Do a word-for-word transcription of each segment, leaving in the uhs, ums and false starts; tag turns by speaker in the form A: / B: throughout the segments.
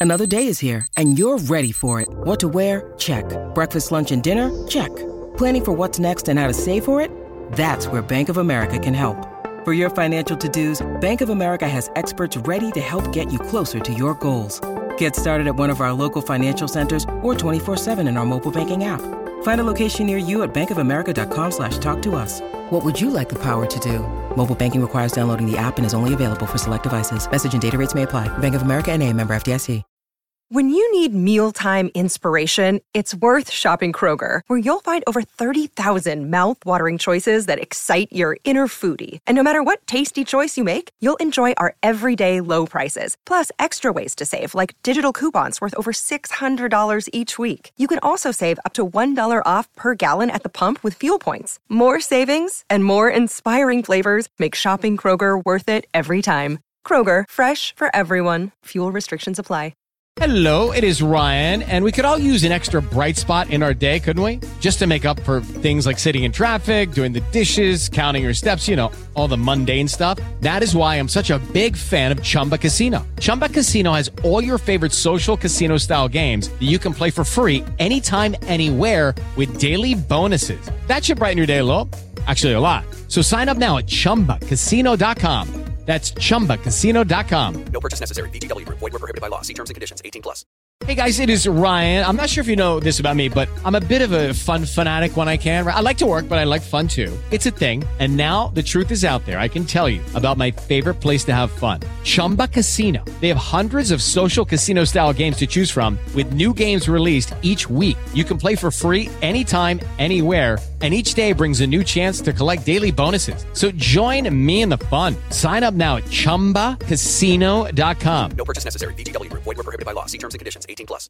A: Another day is here, and you're ready for it. What to wear? Check. Breakfast, lunch, and dinner? Check. Planning for what's next and how to save for it? That's where Bank of America can help. For your financial to-dos, Bank of America has experts ready to help get you closer to your goals. Get started at one of our local financial centers or twenty-four seven in our mobile banking app. Find a location near you at bankofamerica.com slash talk to us. What would you like the power to do? Mobile banking requires downloading the app and is only available for select devices. Message and data rates may apply. Bank of America N A, member F D I C.
B: When you need mealtime inspiration, it's worth shopping Kroger, where you'll find over thirty thousand mouth-watering choices that excite your inner foodie. And no matter what tasty choice you make, you'll enjoy our everyday low prices, plus extra ways to save, like digital coupons worth over six hundred dollars each week. You can also save up to one dollar off per gallon at the pump with fuel points. More savings and more inspiring flavors make shopping Kroger worth it every time. Kroger, fresh for everyone. Fuel restrictions apply.
C: Hello, it is Ryan, and we could all use an extra bright spot in our day, couldn't we? Just to make up for things like sitting in traffic, doing the dishes, counting your steps, you know, all the mundane stuff. That is why I'm such a big fan of Chumba Casino. Chumba Casino has all your favorite social casino-style games that you can play for free anytime, anywhere with daily bonuses. That should brighten your day a little. Actually, a lot. So sign up now at chumba casino dot com. That's chumba casino dot com.
D: No purchase necessary. V G W Group. Void where prohibited by law. See terms and conditions. eighteen plus.
C: Hey guys, it is Ryan. I'm not sure if you know this about me, but I'm a bit of a fun fanatic when I can. I like to work, but I like fun too. It's a thing. And now the truth is out there. I can tell you about my favorite place to have fun. Chumba Casino. They have hundreds of social casino style games to choose from with new games released each week. You can play for free anytime, anywhere. And each day brings a new chance to collect daily bonuses. So join me in the fun. Sign up now at chumba casino dot com.
D: No purchase necessary. V G W Group. Void where prohibited by law. See terms and conditions. eighteen plus.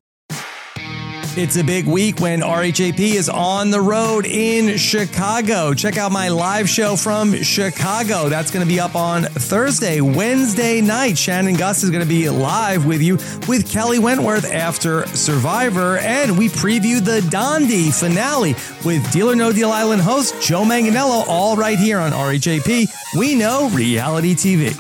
E: It's a big week when R H A P is on the road in Chicago. Check out my live show from Chicago. That's going to be up on Thursday, Wednesday night. Shannon Gus is going to be live with you with Kelly Wentworth after Survivor. And we preview the Dondi finale with Deal or No Deal Island host Joe Manganiello, all right here on R H A P. We know reality T V.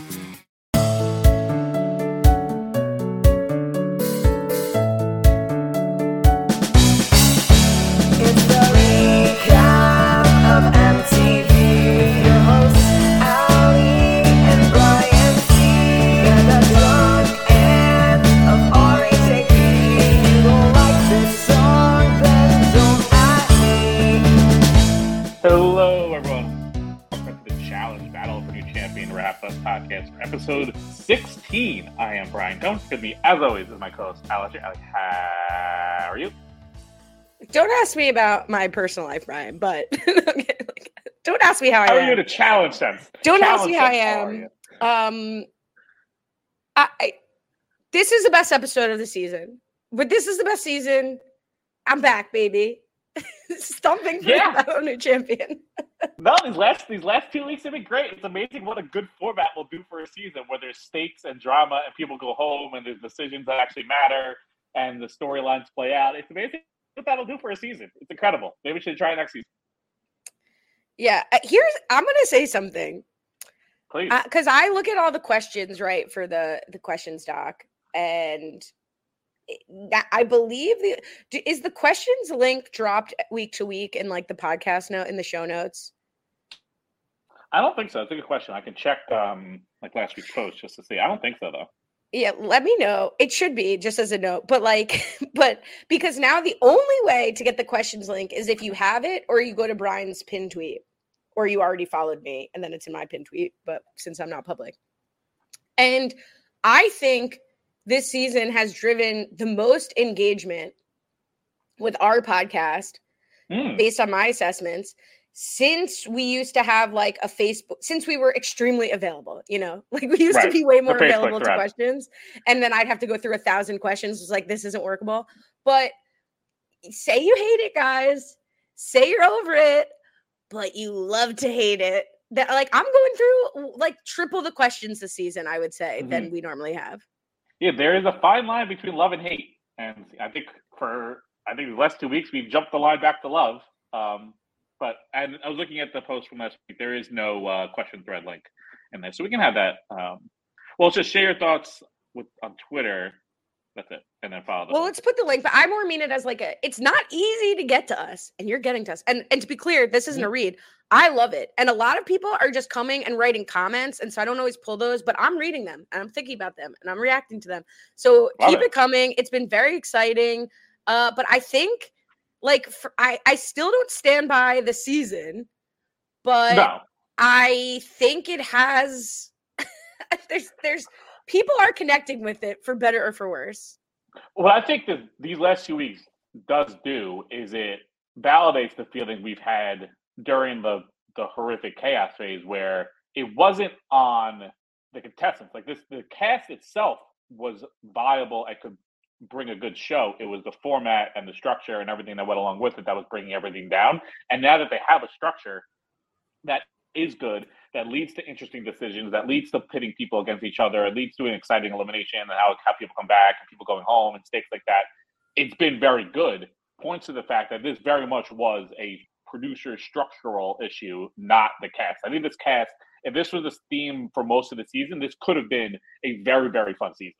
F: Podcast for episode sixteen. I am Brian Combs. With me, as always, is my co-host Alex. Alex, how are you?
G: Don't ask me about my personal life, Brian. But okay, like, don't ask me how I
F: how
G: am.
F: How are you to challenge them?
G: Don't
F: challenge
G: ask me how I am. Um, I, I this is the best episode of the season. But this is the best season. I'm back, baby. Stumping for yeah. the new champion.
F: No, these last these last two weeks have been great. It's amazing what a good format will do for a season where there's stakes and drama and people go home and there's decisions that actually matter and the storylines play out. It's amazing what that'll do for a season. It's incredible. Maybe we should try it next season.
G: Yeah, here's I'm gonna say something.
F: Please,
G: because uh, I look at all the questions right for the the questions doc, and that I believe the is the questions link dropped week to week in like the podcast note in the show notes.
F: I don't think so. That's a good question. I can check um like last week's post just to see. I don't think so though.
G: Yeah, let me know. It should be just as a note, but like, but because now the only way to get the questions link is if you have it or you go to Brian's pin tweet or you already followed me and then it's in my pin tweet. But since I'm not public, and I think this season has driven the most engagement with our podcast mm. based on my assessments since we used to have like a Facebook, since we were extremely available, you know, like we used right. to be way more available to questions. And then I'd have to go through a thousand questions. It's like, this isn't workable, but say you hate it, guys, say you're over it, but you love to hate it. That like, I'm going through like triple the questions this season, I would say, mm-hmm. than we normally have.
F: Yeah, there is a fine line between love and hate. And I think for, I think the last two weeks, we've jumped the line back to love. Um, but and I was looking at the post from last week. There is no uh, question thread link in there. So we can have that. Um, well, just share your thoughts with on Twitter. That's it. And then follow the
G: Well,
F: link.
G: let's put the link, but I more mean it as like a, it's not easy to get to us, and you're getting to us. And and to be clear, this isn't a read. I love it. And a lot of people are just coming and writing comments. And so I don't always pull those, but I'm reading them and I'm thinking about them and I'm reacting to them. So
F: Love
G: keep
F: it.
G: it coming. It's been very exciting. Uh, but I think like for, I, I still don't stand by the season, but
F: No.
G: I think it has there's there's people are connecting with it for better or for worse.
F: What I think that these last two weeks does do is it validates the feeling we've had during the, the horrific chaos phase where it wasn't on the contestants. Like this, the cast itself was viable and could bring a good show. It was the format and the structure and everything that went along with it that was bringing everything down. And now that they have a structure that is good, that leads to interesting decisions, that leads to pitting people against each other, it leads to an exciting elimination and how, how people come back and people going home and stakes like that. It's been very good. Points to the fact that this very much was a producer structural issue, not the cast. I think this cast, if this was the theme for most of the season, this could have been a very, very fun season.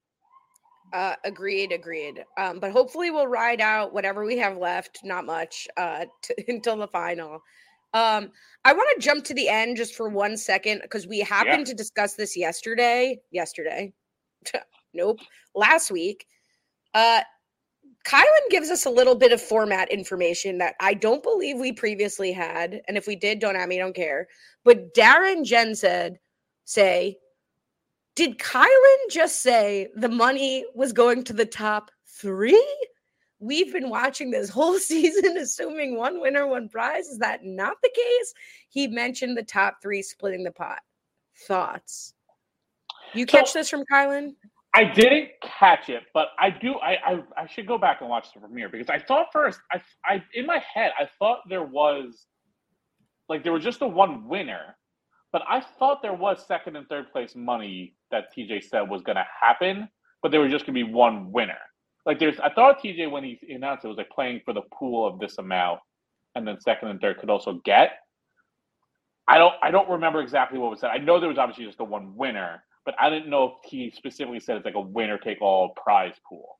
G: Uh, agreed, agreed. Um, but hopefully we'll ride out whatever we have left, not much, uh, t- until the final. Um, I want to jump to the end just for one second because we happened
F: Yeah.
G: to discuss this yesterday. Yesterday. Nope. Last week. Uh, Kylan gives us a little bit of format information that I don't believe we previously had. And if we did, don't at me, don't care. But Darren Jen said, say, did Kylan just say the money was going to the top three? We've been watching this whole season assuming one winner, one prize. Is that not the case? He mentioned the top three splitting the pot. Thoughts? You catch
F: So-
G: this from Kylan?
F: I didn't catch it, but I do. I, I I should go back and watch the premiere because I thought first, I I in my head, I thought there was like there was just the one winner, but I thought there was second and third place money that T J said was going to happen, but there was just going to be one winner. Like there's, I thought T J when he announced it was like playing for the pool of this amount, and then second and third could also get. I don't I don't remember exactly what was said. I know there was obviously just the one winner. But I didn't know if he specifically said it's like a winner-take-all prize pool.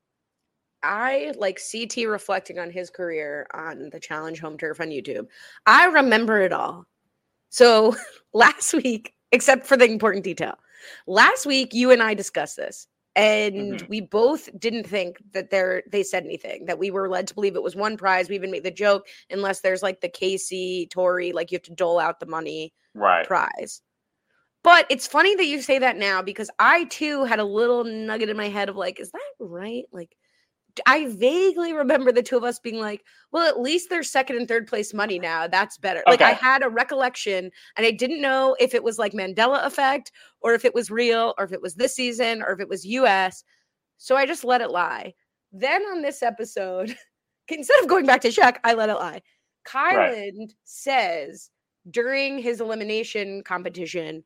G: I like C T reflecting on his career on the Challenge Home Turf on YouTube. I remember it all. So last week, except for the important detail, last week you and I discussed this, and
F: Mhm.
G: we both didn't think that there they said anything, that we were led to believe it was one prize. We even made the joke, unless there's like the Casey, Tori, like you have to dole out the money
F: Right.
G: prize. But it's funny that you say that now because I too had a little nugget in my head of like, is that right? Like, I vaguely remember the two of us being like, well, at least there's second and third place money now. That's better. Like I
F: Okay.
G: had a recollection and I didn't know if it was like Mandela effect or if it was real or if it was this season or if it was U S. So I just let it lie. Then on this episode, instead of going back to check, I let it lie. Kylan says during his elimination competition,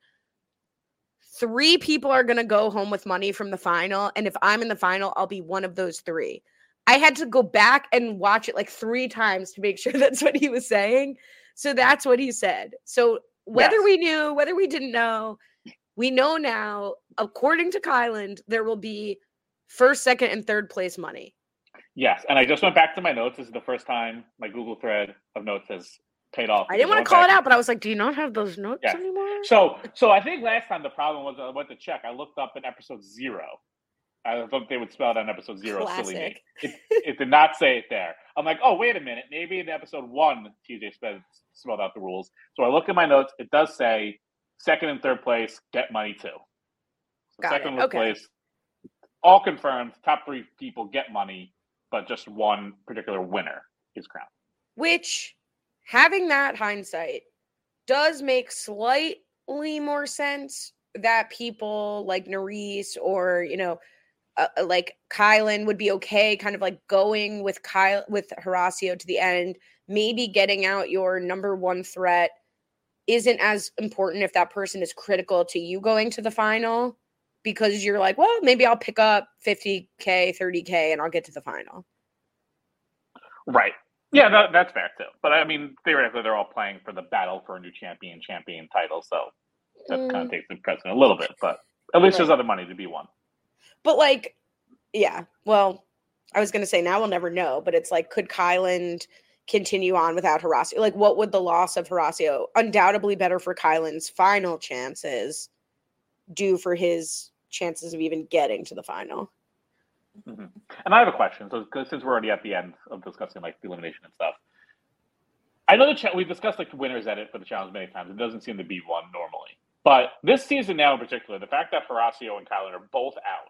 G: three people are going to go home with money from the final. And if I'm in the final, I'll be one of those three. I had to go back and watch it like three times to make sure that's what he was saying. So that's what he said. So whether
F: Yes.
G: we knew, whether we didn't know, we know now, according to Kylan, there will be first, second, and third place money.
F: Yes, and I just went back to my notes. This is the first time my Google thread of notes has paid off.
G: I didn't want
F: went
G: to call
F: back-
G: it out, but I was like, do you not have those notes
F: Yeah.
G: anymore?
F: So, so I think last time the problem was I went to check. I looked up in episode zero. I thought they would spell it on episode zero. Silly me.
G: Classic.
F: It, it did not say it there. I'm like, oh, wait a minute. Maybe in episode one, T J spelled, spelled out the rules. So I look at my notes. It does say second and third place get money too. So
G: Got
F: second
G: it. Okay.
F: place, all confirmed. Top three people get money, but just one particular winner is crowned.
G: Which, having that hindsight, does make slightly more sense that people like Nerys or, you know, uh, like Kylan would be okay kind of like going with Kyle with Horacio to the end, maybe getting out your number one threat isn't as important if that person is critical to you going to the final, because you're like, well, maybe I'll pick up fifty K, thirty K and I'll get to the final.
F: Right. Yeah, that, that's fair too. But I mean, theoretically, they're all playing for the battle for a new champion, champion title. So that
G: Mm.
F: kind of takes the precedent a little bit. But at least there's
G: Right.
F: other money to be won.
G: But like, Yeah. Well, I was going to say now we'll never know, but it's like, could Kyland continue on without Horacio? Like, what would the loss of Horacio, undoubtedly better for Kyland's final chances, do for his chances of even getting to the final?
F: Mm-hmm. And I have a question. So, since we're already at the end of discussing like the elimination and stuff, I know the cha- we've discussed like the winners edit for the challenge many times. It doesn't seem to be one normally, but this season now in particular, the fact that Horacio and Kyland are both out,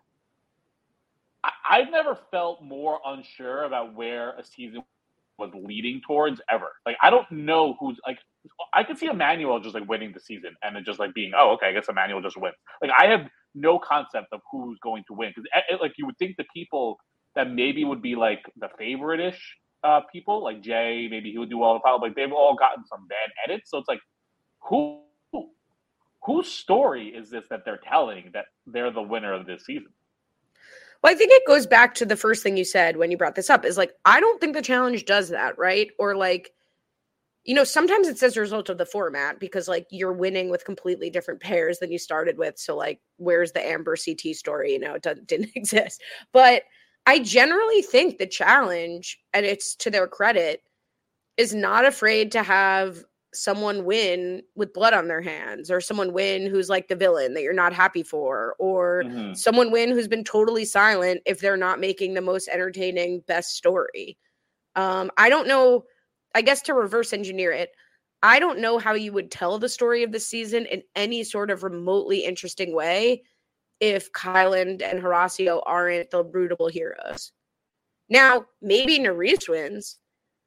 F: I- I've never felt more unsure about where a season was leading towards ever. Like, I don't know who's like, I could see Emmanuel just like winning the season and then just like being, oh, okay, I guess Emmanuel just wins. Like, I have no concept of who's going to win because like you would think the people that maybe would be like the favorite-ish uh, people, like Jay, maybe he would do all the problem. Like, they've all gotten some bad edits, so it's like, who, who, whose story is this that they're telling that they're the winner of this season?
G: Well, I think it goes back to the first thing you said when you brought this up is like, I don't think the challenge does that, right? Or like, you know, sometimes it's as a result of the format because like you're winning with completely different pairs than you started with. So like, where's the Amber C T story? You know, it doesn't, didn't exist. But I generally think the challenge, and it's to their credit, is not afraid to have someone win with blood on their hands, or someone win who's like the villain that you're not happy for, or mm-hmm. someone win who's been totally silent if they're not making the most entertaining best story. Um, I don't know, I guess to reverse engineer it, I don't know how you would tell the story of the season in any sort of remotely interesting way if Kyland and Horacio aren't the rootable heroes. Now, maybe Nurys wins,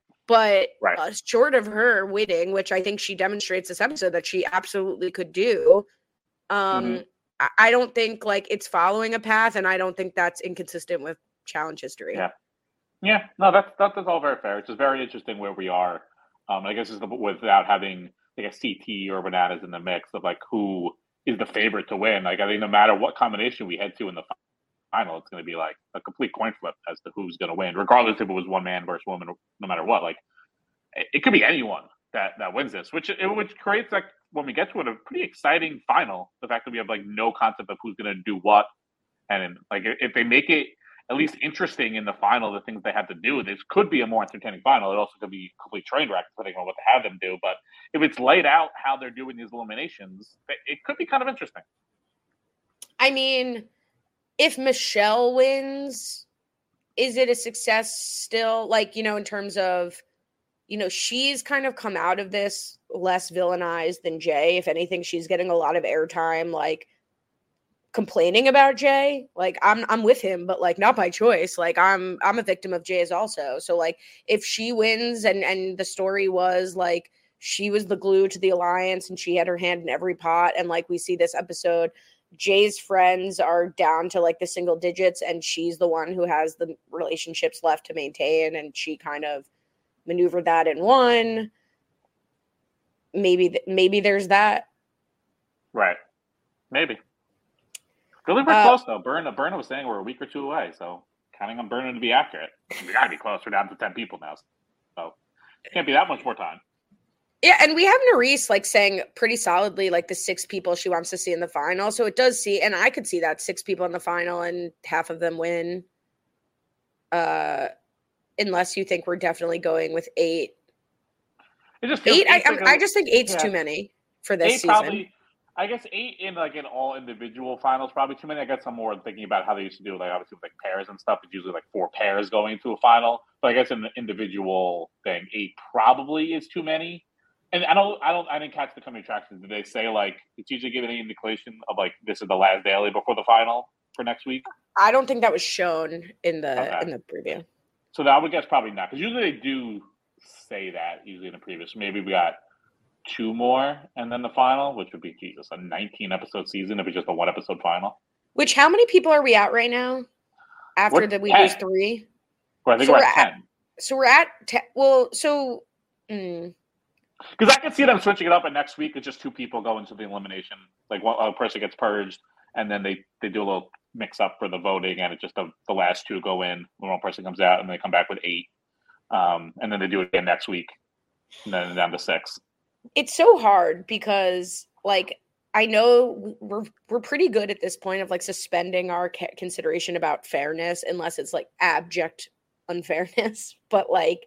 G: but
F: right.
G: uh, short of her winning, which I think she demonstrates this episode that she absolutely could do, um, mm-hmm. I, I don't think like it's following a path, and I don't think that's inconsistent with challenge history.
F: Yeah, yeah, no, that's that, that's all very fair. It's just very interesting where we are. Um, I guess it's the, without having like a C T or Bananas in the mix of like who is the favorite to win. Like I think no matter what combination we head to in the final, it's going to be like a complete coin flip as to who's going to win, regardless if it was one man versus woman, no matter what. Like it, it could be anyone that, that wins this, which it, which creates like when we get to it a pretty exciting final. The fact that we have like no concept of who's going to do what, and like if they make it at least interesting in the final, the things they have to do, this could be a more entertaining final. It also could be a complete train wreck depending on what they have them do. But if it's laid out how they're doing these eliminations, it could be kind of interesting.
G: I mean, if Michelle wins, is it a success still? Like, you know, in terms of, you know, she's kind of come out of this less villainized than Jay. If anything, she's getting a lot of airtime, like complaining about Jay. Like, I'm I'm with him, but like not by choice. Like I'm I'm a victim of Jay's also. So like if she wins and and the story was like she was the glue to the alliance and she had her hand in every pot, and like we see this episode, Jay's friends are down to like the single digits and she's the one who has the relationships left to maintain, and she kind of maneuvered that and won. Maybe, th- maybe there's that.
F: Right. Maybe. Really pretty uh, close though. Berna, Berna was saying we're a week or two away, so counting on Berna to be accurate. We gotta be close. We're down to ten people now, so can't be that much more time.
G: Yeah, and we have Nurys like saying pretty solidly like the six people she wants to see in the final. So it does see, and I could see that six people in the final and half of them win. Uh, unless you think we're definitely going with eight.
F: It just
G: eight. I,
F: like
G: I, I just think eight's yeah. too many for this
F: eight
G: season.
F: Probably, I guess eight in like in all individual finals probably too many. I guess I'm more thinking about how they used to do like obviously with like pairs and stuff. It's usually like four pairs going into a final. But I guess in the individual thing, eight probably is too many. And I don't, I don't, I didn't catch the coming attractions. Did they say like it's usually giving any indication of like this is the last daily before the final for next week?
G: I don't think that was shown in the
F: okay.
G: in the preview.
F: So that I would guess probably not, because usually they do say that usually in the previous. Maybe we got two more and then the final, which would be Jesus a nineteen episode season if it's just a one episode final.
G: Which how many people are we at right now? After that we lose three.
F: Well, I think
G: so
F: we're,
G: we're
F: at
G: at
F: ten.
G: So we're at ten. Well, so. Mm.
F: Because I can see them switching it up, and next week it's just two people go into the elimination. Like one a person gets purged, and then they, they do a little mix up for the voting, and it's just the, the last two go in when one person comes out, and they come back with eight. Um, and then they do it again next week, and then down to six.
G: It's so hard because, like, I know we're we're pretty good at this point of like suspending our ca- consideration about fairness unless it's like abject unfairness. But like,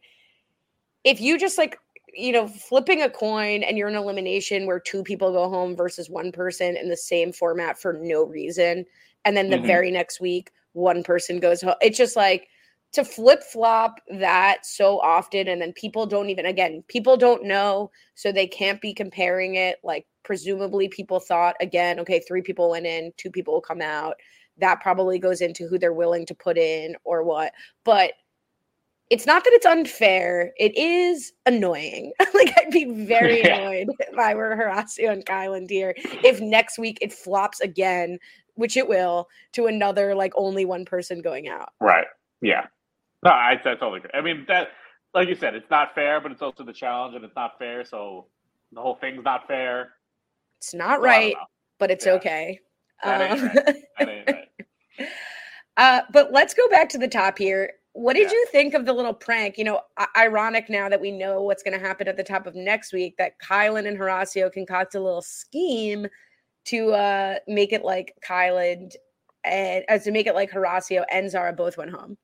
G: if you just like, you know, flipping a coin and you're in elimination where two people go home versus one person in the same format for no reason, and then the
F: Mhm.
G: very next week one person goes home, it's just like to flip flop that so often, and then people don't even again people don't know, so they can't be comparing it. Like presumably people thought again, okay, three people went in, two people will come out. That probably goes into who they're willing to put in or what. But it's not that it's unfair. It is annoying. Like I'd be very
F: Yeah.
G: annoyed if I were Horacio and Kyland here if next week it flops again, which it will, to another like only one person going out.
F: Right. Yeah. No, I, I totally agree. I mean, that, like you said, it's not fair, but it's also the challenge, and it's not fair. So the whole thing's not fair.
G: It's not
F: Well, I don't
G: right,
F: know.
G: but it's
F: Yeah.
G: okay.
F: That ain't
G: Um,
F: right. That ain't right.
G: uh, but let's go back to the top here. What did
F: Yeah.
G: you think of the little prank? You know, I- ironic now that we know what's going to happen at the top of next week, that Kyland and Horacio concoct a little scheme to uh, make it like Kyland and as to make it like Horacio and Zara both went home.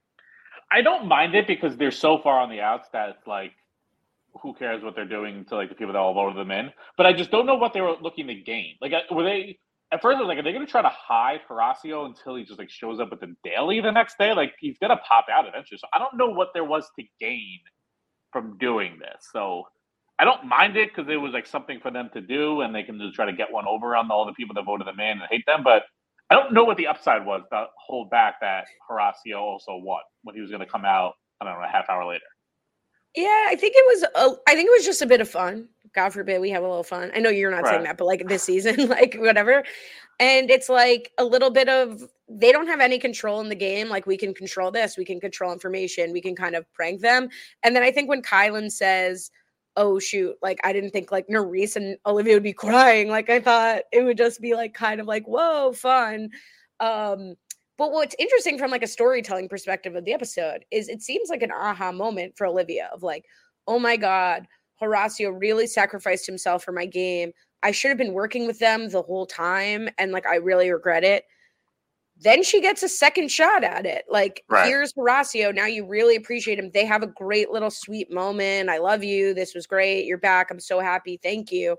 F: I don't mind it because they're so far on the outs that it's like, who cares what they're doing to like the people that all voted them in? But I just don't know what they were looking to gain. Like, were they at first? I was like, are they going to try to hide Horacio until he just like shows up at the daily the next day? Like, he's going to pop out eventually. So I don't know what there was to gain from doing this. So I don't mind it because it was like something for them to do, and they can just try to get one over on all the people that voted them in and hate them. But I don't know what the upside was to hold back that Horacio also won when he was going to come out, I don't know, a half hour later.
G: Yeah, I think it was. A, I think it was just a bit of fun. God forbid we have a little fun. I know you're not saying
F: Right.
G: that, but like this season, like whatever. And it's like a little bit of they don't have any control in the game. Like we can control this, we can control information, we can kind of prank them. And then I think when Kyland says, "Oh shoot," like I didn't think like Nerese and Olivia would be crying. Like I thought it would just be like kind of like whoa, fun. Um, But what's interesting from like a storytelling perspective of the episode is it seems like an aha moment for Olivia of like, oh my God, Horacio really sacrificed himself for my game. I should have been working with them the whole time. And like, I really regret it. Then she gets a second shot at it. Like,
F: Right.
G: here's Horacio. Now you really appreciate him. They have a great little sweet moment. I love you. This was great. You're back. I'm so happy. Thank you.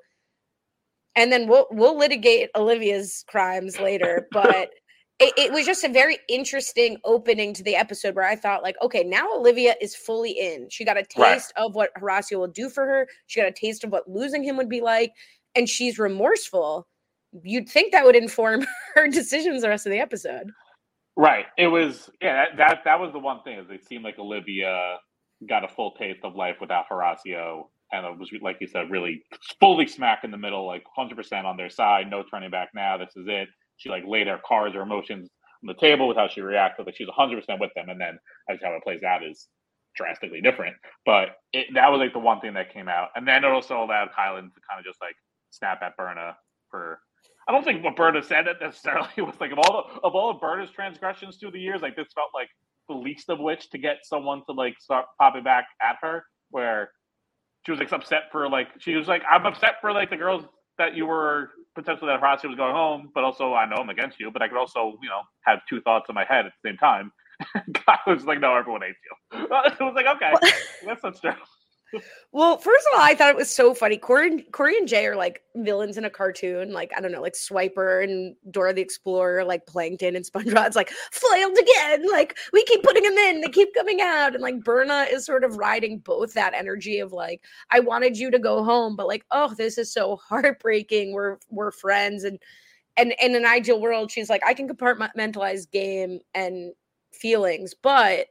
G: And then we'll we'll litigate Olivia's crimes later. But it, it was just a very interesting opening to the episode where I thought, like, okay, now Olivia is fully in. She got a taste
F: Right.
G: of what Horacio will do for her. She got a taste of what losing him would be like. And she's remorseful. You'd think that would inform her decisions the rest of the episode.
F: Right. It was, yeah, that, that, that was the one thing is it seemed like Olivia got a full taste of life without Horacio. And it was, like you said, really fully smack in the middle, like one hundred percent on their side. No turning back now. This is it. She like laid her cards or emotions on the table with how she reacted. Like she's one hundred percent with them. And then as how it plays out is drastically different. But it, that was like the one thing that came out. And then it also allowed Kyland to kind of just like snap at Berna for, I don't think what Berna said it necessarily was like of all the, of all of Berna's transgressions through the years, like this felt like the least of which to get someone to like start popping back at her, where she was like upset for like, she was like, I'm upset for like the girls that you were potentially that Horacio was going home, but also I know I'm against you, but I could also, you know, have two thoughts in my head at the same time. I was like, no, everyone hates you. It was like, okay, that's not true.
G: Well, first of all, I thought it was so funny. Corey, Corey and Jay are like villains in a cartoon, like, I don't know, like Swiper and Dora the Explorer, like Plankton and SpongeBob. It's like, foiled again. Like, we keep putting them in, they keep coming out. And like, Berna is sort of riding both that energy of like, I wanted you to go home, but like, oh, this is so heartbreaking. We're we're friends. And and, and in an ideal world, she's like, I can compartmentalize game and feelings. But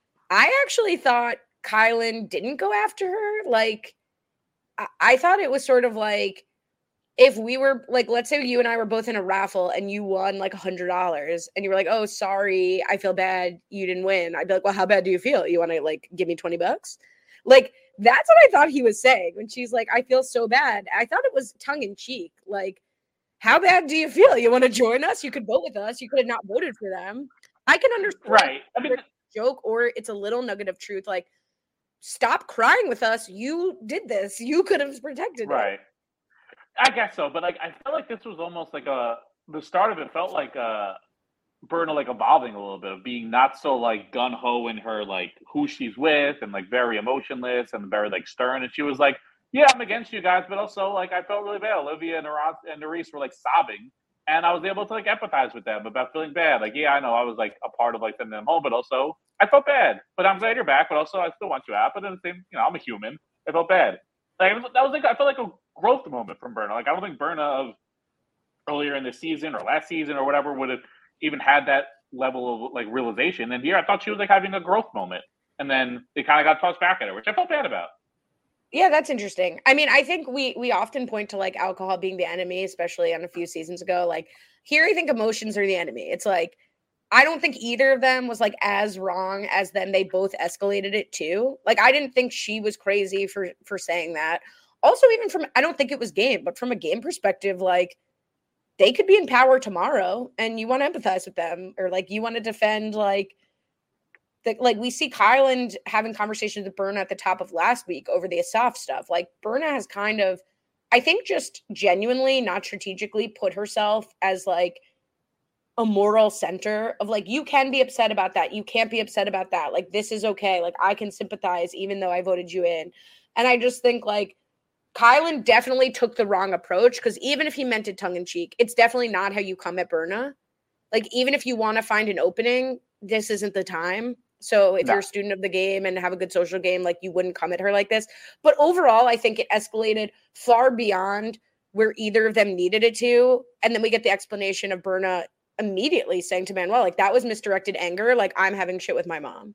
G: I actually thought Kyland didn't go after her. Like, I-, I thought it was sort of like if we were like, let's say you and I were both in a raffle and you won like a hundred dollars and you were like, oh, sorry, I feel bad you didn't win. I'd be like, well, how bad do you feel? You want to like give me twenty bucks? Like, that's what I thought he was saying when she's like, I feel so bad. I thought it was tongue in cheek. Like, how bad do you feel? You want to join us? You could vote with us. You could have not voted for them. I can understand.
F: Right. I mean,
G: joke or it's a little nugget of truth. Like, stop crying with us. You did this. You could have protected
F: right.
G: it.
F: I guess so, but like I felt like this was almost like a the start of it felt like uh Berna like evolving a little bit of being not so like gun ho in her like who she's with and like very emotionless and very like stern. And she was like, "Yeah, I'm against you guys," but also like I felt really bad. Olivia and Naras and Nerys were like sobbing, and I was able to like empathize with them about feeling bad. Like, yeah, I know I was like a part of like sending them home, but also I felt bad. But I'm glad you're back. But also I still want you out. But then the same, you know, I'm a human. I felt bad. Like that was like I felt like a growth moment from Berna. Like I don't think Berna of earlier in the season or last season or whatever would have even had that level of like realization. And here I thought she was like having a growth moment. And then it kind of got tossed back at her, which I felt bad about.
G: Yeah, that's interesting. I mean, I think we we often point to like alcohol being the enemy, especially on a few seasons ago. Like here, I think emotions are the enemy. It's like, I don't think either of them was like as wrong as then they both escalated it too. Like, I didn't think she was crazy for, for saying that. Also, even from, I don't think it was game, but from a game perspective, like they could be in power tomorrow and you want to empathize with them or like you want to defend like, the, like we see Kyland having conversations with Berna at the top of last week over the Asaf stuff. Like Berna has kind of, I think just genuinely, not strategically put herself as like a moral center of like, you can be upset about that. You can't be upset about that. Like, this is okay. Like I can sympathize even though I voted you in. And I just think like Kyland definitely took the wrong approach because even if he meant it tongue in cheek, it's definitely not how you come at Berna. Like, even if you want to find an opening, this isn't the time. So if no. you're a student of the game and have a good social game, like you wouldn't come at her like this. But overall, I think it escalated far beyond where either of them needed it to. And then we get the explanation of Berna immediately saying to Manuel, like, that was misdirected anger. Like, I'm having shit with my mom.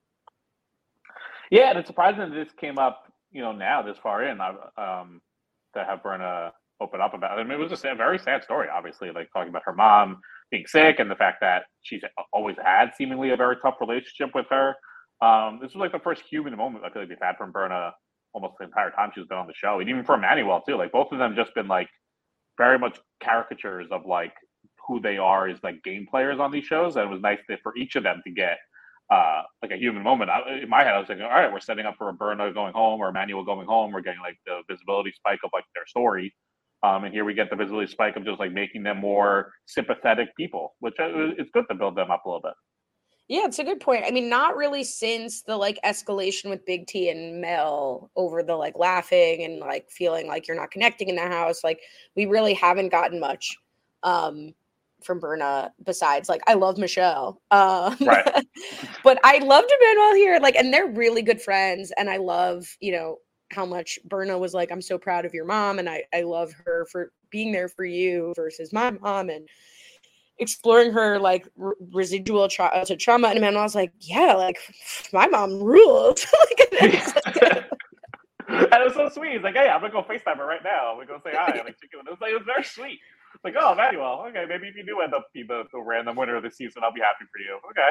F: Yeah, and it's surprising that this came up, you know, now this far in, um, to have Berna open up about it. I mean, it was just a very sad story, obviously, like talking about her mom being sick and the fact that she's always had seemingly a very tough relationship with her. Um, this was like the first human moment I feel like we've had from Berna almost the entire time she's been on the show. And even for Manuel too, like both of them just been like very much caricatures of like who they are as like game players on these shows. And it was nice that for each of them to get uh, like a human moment. I, in my head, I was thinking, all right, we're setting up for a Berna going home or Manuel going home. We're getting like the visibility spike of like their story. Um, and here we get the visibility spike of just like making them more sympathetic people, which uh, it's good to build them up a little bit.
G: Yeah, it's a good point. I mean, not really since the like escalation with Big T and Mel over the like laughing and like feeling like you're not connecting in the house. Like we really haven't gotten much um, from Berna besides like, I love Michelle. Um,
F: right.
G: But I loved Emmanuel here. Like, and they're really good friends. And I love, you know, how much Berna was like, I'm so proud of your mom. And I, I love her for being there for you versus my mom and exploring her like r- residual tra- to trauma. And Emmanuel was like, yeah, like my mom rules. like, and,
F: like, and it was so sweet. He's like, hey, I'm going to go FaceTime her right now. We're going to say hi. I'm like, it was like, it was very sweet. It's like, oh, Emmanuel, okay, maybe if you do end up being the, the random winner of the season, I'll be happy for you. Okay.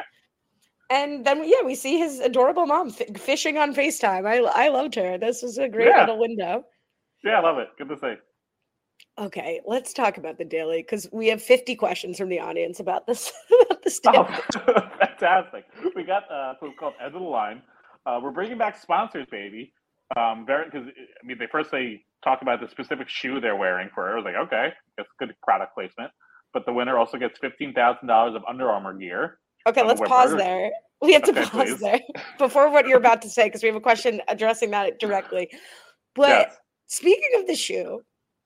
G: And then, yeah, we see his adorable mom f- fishing on FaceTime. I I loved her. This was a great
F: yeah.
G: little window.
F: Yeah, I love it. Good to see.
G: Okay, let's talk about the daily because we have fifty questions from the audience about this. about this daily.
F: Oh, fantastic. We got uh, what's called End of the Line. Uh, we're bringing back sponsors, baby. Um, very because I mean, they first they talk about the specific shoe they're wearing for her. I was like, okay, that's good product placement. But the winner also gets fifteen thousand dollars of Under Armour gear.
G: Okay, let's pause
F: Burger.
G: there. We have to
F: okay,
G: pause
F: please.
G: there before what you're about to say because we have a question addressing that directly. But
F: yes.
G: Speaking of the shoe,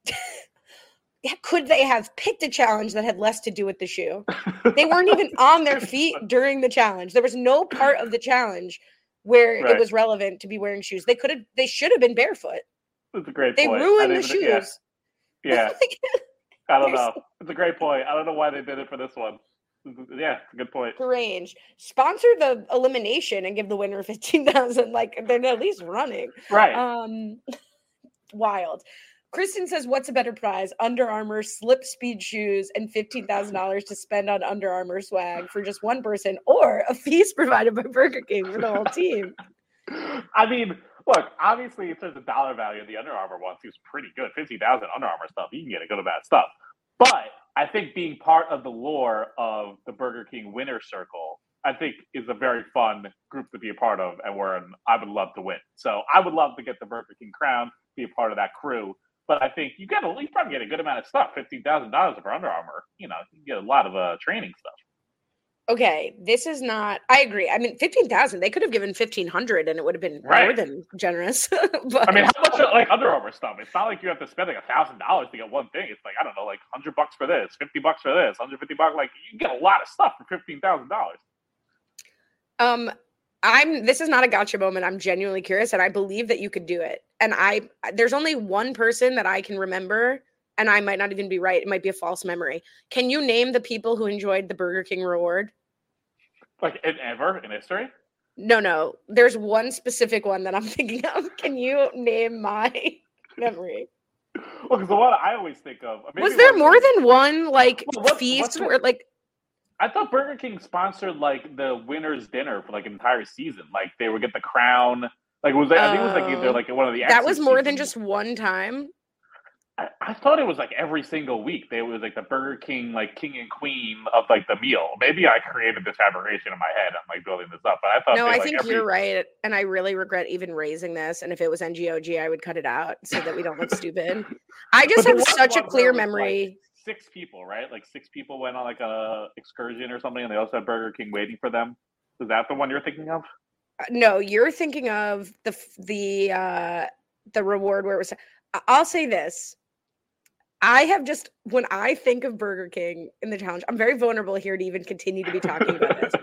G: could they have picked a challenge that had less to do with the shoe? They weren't even on their feet during the challenge. There was no part of the challenge where right. it was relevant to be wearing shoes. They could have, they should have been barefoot.
F: That's a great
G: they
F: point.
G: They ruined the shoes.
F: Yeah. yeah. like, I don't know. It's a great point. I don't know why they did it for this one. Yeah, it's a good point.
G: Range. Sponsor the elimination and give the winner fifteen thousand. Like they're at least running.
F: Right.
G: Um, wild. Kristen says, "What's a better prize? Under Armour slip speed shoes and fifteen thousand dollars to spend on Under Armour swag for just one person, or a feast provided by Burger King for the whole team."
F: I mean, look. Obviously, in terms of dollar value, the Under Armour one seems pretty good. Fifty thousand Under Armour stuff, you can get a good amount of stuff, but I think being part of the lore of the Burger King winner circle, I think is a very fun group to be a part of, and where I would love to win. So I would love to get the Burger King crown, be a part of that crew. But I think you get a, you probably get a good amount of stuff. Fifteen thousand dollars for Under Armour. You know, you get a lot of uh, training stuff.
G: Okay, this is not. I agree. I mean, fifteen thousand. They could have given fifteen hundred, and it would have been
F: Right.
G: more than generous. But
F: I mean, how much like Under Armour stuff? It's not like you have to spend like a thousand dollars to get one thing. It's like I don't know, like hundred bucks for this, fifty bucks for this, hundred fifty bucks. Like you get a lot of stuff for fifteen thousand dollars.
G: um, I'm. This is not a gotcha moment. I'm genuinely curious, and I believe that you could do it. And I, there's only one person that I can remember, and I might not even be right. It might be a false memory. Can you name the people who enjoyed the Burger King reward?
F: Like in ever in history.
G: No, no. There's one specific one that I'm thinking of. Can you name my memory?
F: Well, because the one I always think of maybe
G: Was there
F: one-
G: more than one like
F: Well, what-
G: feast
F: what's
G: where
F: it-
G: like
F: I thought Burger King sponsored like the winner's dinner for like an entire season. Like they would get the crown. Like it was I think it was like either
G: Oh.
F: like one of the
G: that was
F: exit
G: more than
F: seasons.
G: just one time?
F: I, I thought it was like every single week. They was like the Burger King like king and queen of like the meal. Maybe I created this aberration in my head. I'm like building this up, but I thought
G: No,
F: they,
G: I
F: like,
G: think
F: every,
G: you're right. And I really regret even raising this. And if it was N G O G, I would cut it out so that we don't look stupid. I
F: But
G: just
F: there
G: have
F: was
G: such a
F: one where
G: clear
F: it was,
G: memory.
F: Like, six people, right? Like six people went on like a excursion or something, and they also had Burger King waiting for them. Is that the one you're thinking of?
G: No, you're thinking of the f- the uh the reward where it was. I- I'll say this. I have just when I think of Burger King in the challenge, I'm very vulnerable here to even continue to be talking about this.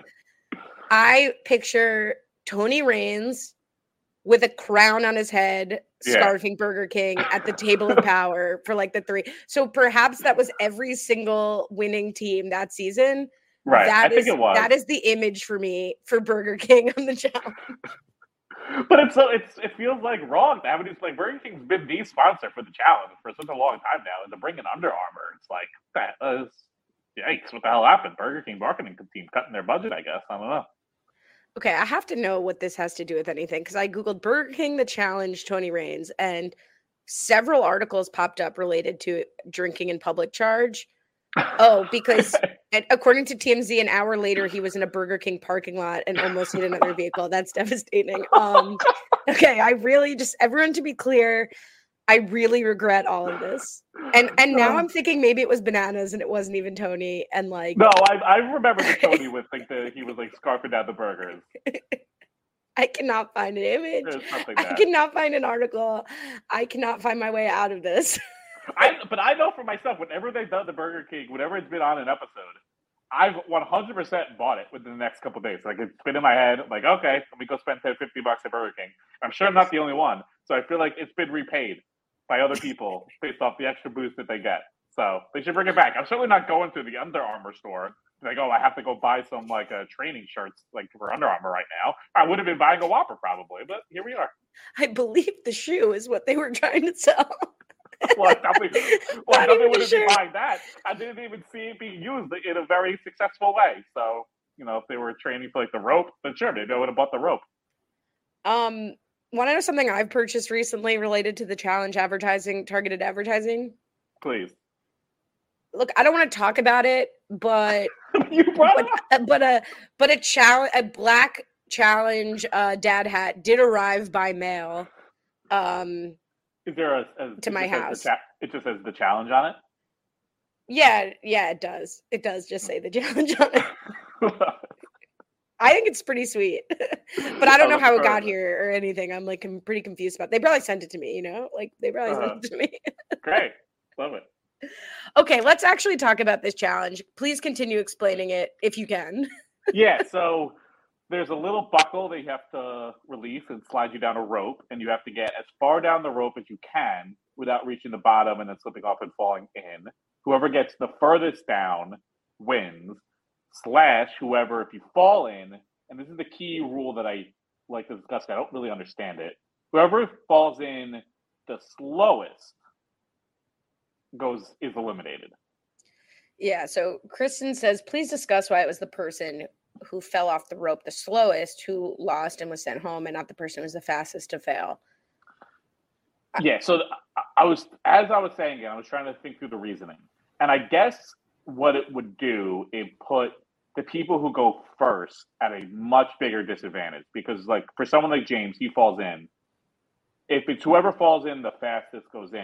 G: I picture Tony Raines with a crown on his head,
F: Yeah.
G: scarfing Burger King at the table of power for like the three. So perhaps that was every single winning team that season.
F: Right.
G: That
F: I think
G: is
F: it was.
G: that is the image for me for Burger King on the challenge.
F: But it's so it's it feels like wrong to have it. It's like Burger King's been the sponsor for the challenge for such a long time now, and to bring in Under Armour, it's like that is yikes! What the hell happened? Burger King marketing team cutting their budget, I guess. I don't know.
G: Okay, I have to know what this has to do with anything because I googled Burger King the challenge Tony Raines and several articles popped up related to drinking in public charge. Oh, because and according to T M Z, an hour later he was in a Burger King parking lot and almost hit another vehicle. That's devastating. Um, okay, I really just everyone to be clear, I really regret all of this. And and now I'm thinking maybe it was bananas and it wasn't even Tony. And like
F: No, I I remember the Tony with like the he was like scarfing down the burgers.
G: I cannot find an image.
F: There's something
G: I
F: there.
G: cannot find an article. I cannot find my way out of this.
F: I but I know for myself, whenever they've done the Burger King, whenever it's been on an episode, I've one hundred percent bought it within the next couple of days. Like it's been in my head, like, okay, let me go spend ten, fifty bucks at Burger King. I'm sure I'm not the only one. So I feel like it's been repaid by other people based off the extra boost that they get. So they should bring it back. I'm certainly not going to the Under Armour store. Like, oh, I have to go buy some like uh, training shirts like for Under Armour right now. I would have been buying a Whopper probably, but here we are.
G: I believe the shoe is what they were trying to sell.
F: Well, I thought they, well, I
G: Not
F: thought they
G: even
F: wouldn't
G: sure.
F: be buying that. I didn't even see it being used in a very successful way. So, you know, if they were training for like the rope, then sure, maybe I would have bought the rope.
G: Um, want to know something I've purchased recently related to the challenge advertising, targeted advertising?
F: Please.
G: Look, I don't want to talk about it, but
F: You brought
G: but
F: it up.
G: uh, but a but a challenge, a black challenge uh, dad hat did arrive by mail. Um,
F: Is there a, a
G: to
F: it
G: my
F: just says the
G: house.
F: cha- it just says the challenge on it?
G: yeah, yeah, it does. It does just say the challenge on it. I think it's pretty sweet, but I don't know
F: I'm
G: how it
F: sure.
G: got here or anything. I'm like, I'm pretty confused about. They probably sent it to me, you know, like they probably
F: Uh-huh.
G: sent it to me.
F: Great. Love it.
G: Okay, let's actually talk about this challenge. Please continue explaining it if you can.
F: Yeah, so there's a little buckle that you have to release and slide you down a rope, and you have to get as far down the rope as you can without reaching the bottom and then slipping off and falling in. Whoever gets the furthest down wins, slash whoever, if you fall in, and this is the key rule that I like to discuss, I don't really understand it. Whoever falls in the slowest goes is eliminated.
G: Yeah, so Kristen says, please discuss why it was the person who fell off the rope the slowest who lost and was sent home and not the person who was the fastest to fail.
F: Yeah, so th- I- I was, as I was saying it, I was trying to think through the reasoning. And I guess what it would do, it put the people who go first at a much bigger disadvantage. Because, like, for someone like James, he falls in. If it's whoever falls in the fastest goes in,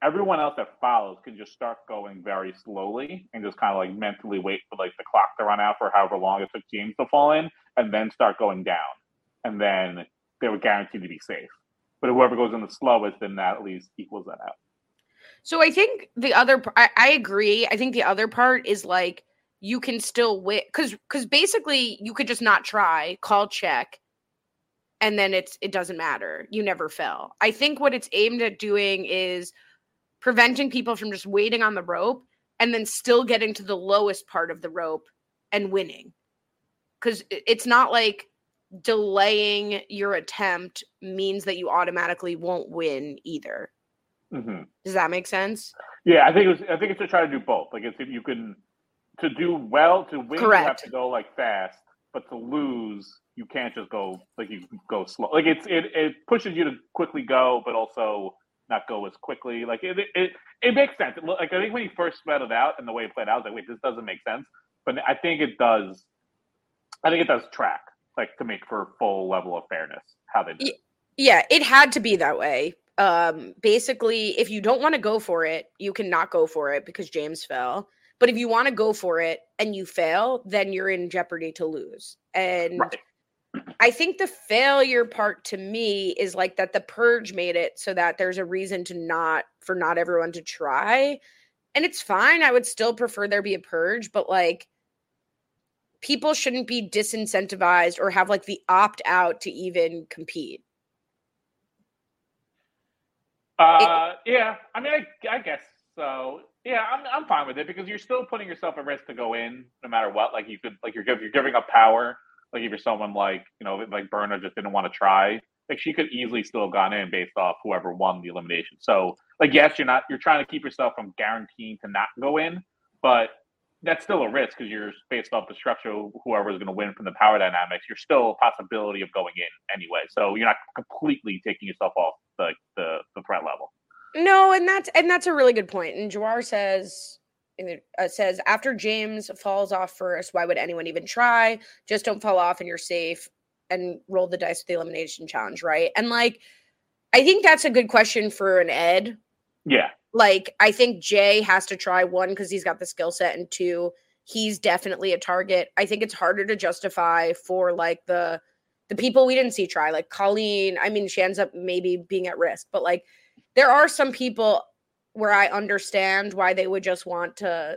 F: everyone else that follows can just start going very slowly and just kind of like mentally wait for like the clock to run out for however long it took James to fall in, and then start going down, and then they were guaranteed to be safe. But whoever goes in the slowest, then that at least equals that out.
G: So I think the other, I, I agree. I think the other part is like you can still win because because basically you could just not try, call check, and then it's it doesn't matter. You never fell. I think what it's aimed at doing is preventing people from just waiting on the rope and then still getting to the lowest part of the rope and winning. Because it's not like delaying your attempt means that you automatically won't win either.
F: Mm-hmm.
G: Does that make sense?
F: Yeah, I think it was. I think it's to try to do both. Like, it's if you can to do well to win,
G: Correct.
F: You have to go like fast, but to lose, you can't just go like you go slow. Like it's it it pushes you to quickly go, but also not go as quickly. Like it it it makes sense. Like I think when you first spelled it out and the way it played out, I was like, wait, this doesn't make sense. But I think it does. I think it does track like to make for full level of fairness how they do it.
G: Yeah, it had to be that way. Um, basically, if you don't want to go for it, you can not go for it because James fell. But if you want to go for it and you fail, then you're in jeopardy to lose. And
F: Right.
G: I think the failure part to me is like that the purge made it so that there's a reason to not, for not everyone to try. And it's fine. I would still prefer there be a purge, but like people shouldn't be disincentivized or have like the opt out to even compete.
F: Uh, it, yeah, I mean, I, I guess so. Yeah, I'm I'm fine with it because you're still putting yourself at risk to go in no matter what. Like you could, like you're you're giving up power. Like if you're someone like you know, like Berna just didn't want to try. Like she could easily still have gone in based off whoever won the elimination. So like, yes, you're not you're trying to keep yourself from guaranteeing to not go in, but that's still a risk because you're based off the structure of whoever is going to win from the power dynamics. You're still a possibility of going in anyway. So you're not completely taking yourself off the the, the threat level.
G: No, and that's and that's a really good point. And Jawar says uh, says after James falls off first, why would anyone even try? Just don't fall off and you're safe and roll the dice with the elimination challenge, right? And like, I think that's a good question for an Ed.
F: Yeah.
G: Like, I think Jay has to try one because he's got the skill set, and two, he's definitely a target. I think it's harder to justify for like the the people we didn't see try, like Colleen. I mean, she ends up maybe being at risk, but like there are some people where I understand why they would just want to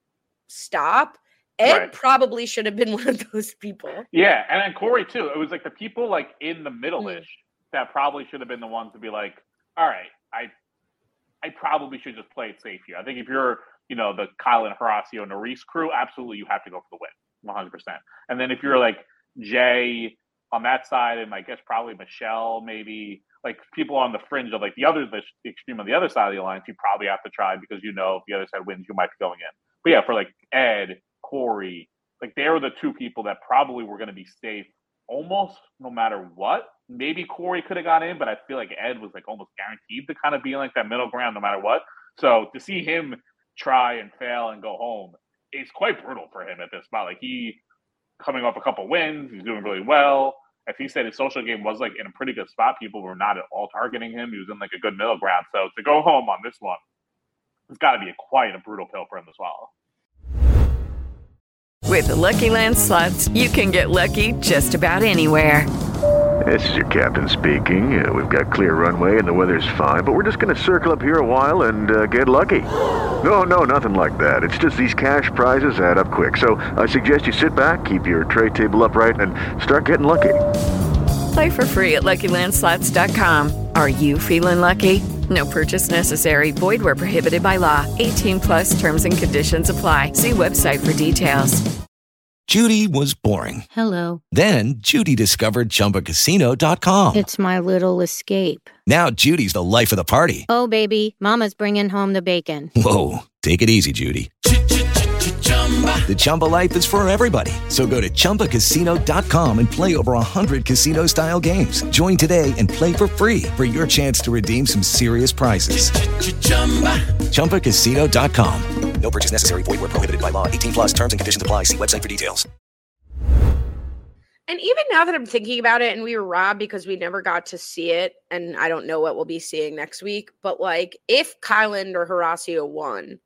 G: stop. Ed
F: Right.
G: probably should have been one of those people.
F: Yeah, and then Corey too. It was like the people like in the middle-ish
G: Mm.
F: that probably should have been the ones to be like, all right, I I probably should just play it safe here. I think if you're, you know, the Kyle and Horacio Nerys crew, absolutely you have to go for the win, one hundred percent. And then if you're like Jay on that side, and I guess probably Michelle, maybe like people on the fringe of like the other, the extreme on the other side of the alliance, you probably have to try because you know if the other side wins, you might be going in. But yeah, for like Ed, Corey, like they were the two people that probably were going to be safe almost no matter what. Maybe Corey could have got in, but I feel like Ed was like almost guaranteed to kind of be in like that middle ground no matter what. So to see him try and fail and go home, it's quite brutal for him at this spot. Like he coming off a couple wins, he's doing really well. If he said his social game was like in a pretty good spot, people were not at all targeting him. He was in like a good middle ground. So to go home on this one, it's got to be a, quite a brutal pill for him to swallow.
H: With the Lucky Land Slots, you can get lucky just about anywhere.
I: This is your captain speaking. Uh, we've got clear runway and the weather's fine, but we're just going to circle up here a while and uh, get lucky. No, no, nothing like that. It's just these cash prizes add up quick. So I suggest you sit back, keep your tray table upright, and start getting lucky.
H: Play for free at Lucky Land Slots dot com. Are you feeling lucky? No purchase necessary. Void where prohibited by law. eighteen plus terms and conditions apply. See website for details.
J: Judy was boring.
K: Hello.
J: Then Judy discovered Chumba Casino dot com.
K: It's my little escape.
J: Now Judy's the life of the party.
K: Oh, baby, mama's bringing home the bacon.
J: Whoa, take it easy, Judy. The Chumba life is for everybody. So go to Chumba Casino dot com and play over one hundred casino-style games. Join today and play for free for your chance to redeem some serious prizes. Chumba Casino dot com. No purchase necessary. Void where prohibited by law. eighteen plus terms and conditions apply. See website for details.
G: And even now that I'm thinking about it, and we were robbed because we never got to see it, and I don't know what we'll be seeing next week, but like if Kyland or Horacio won,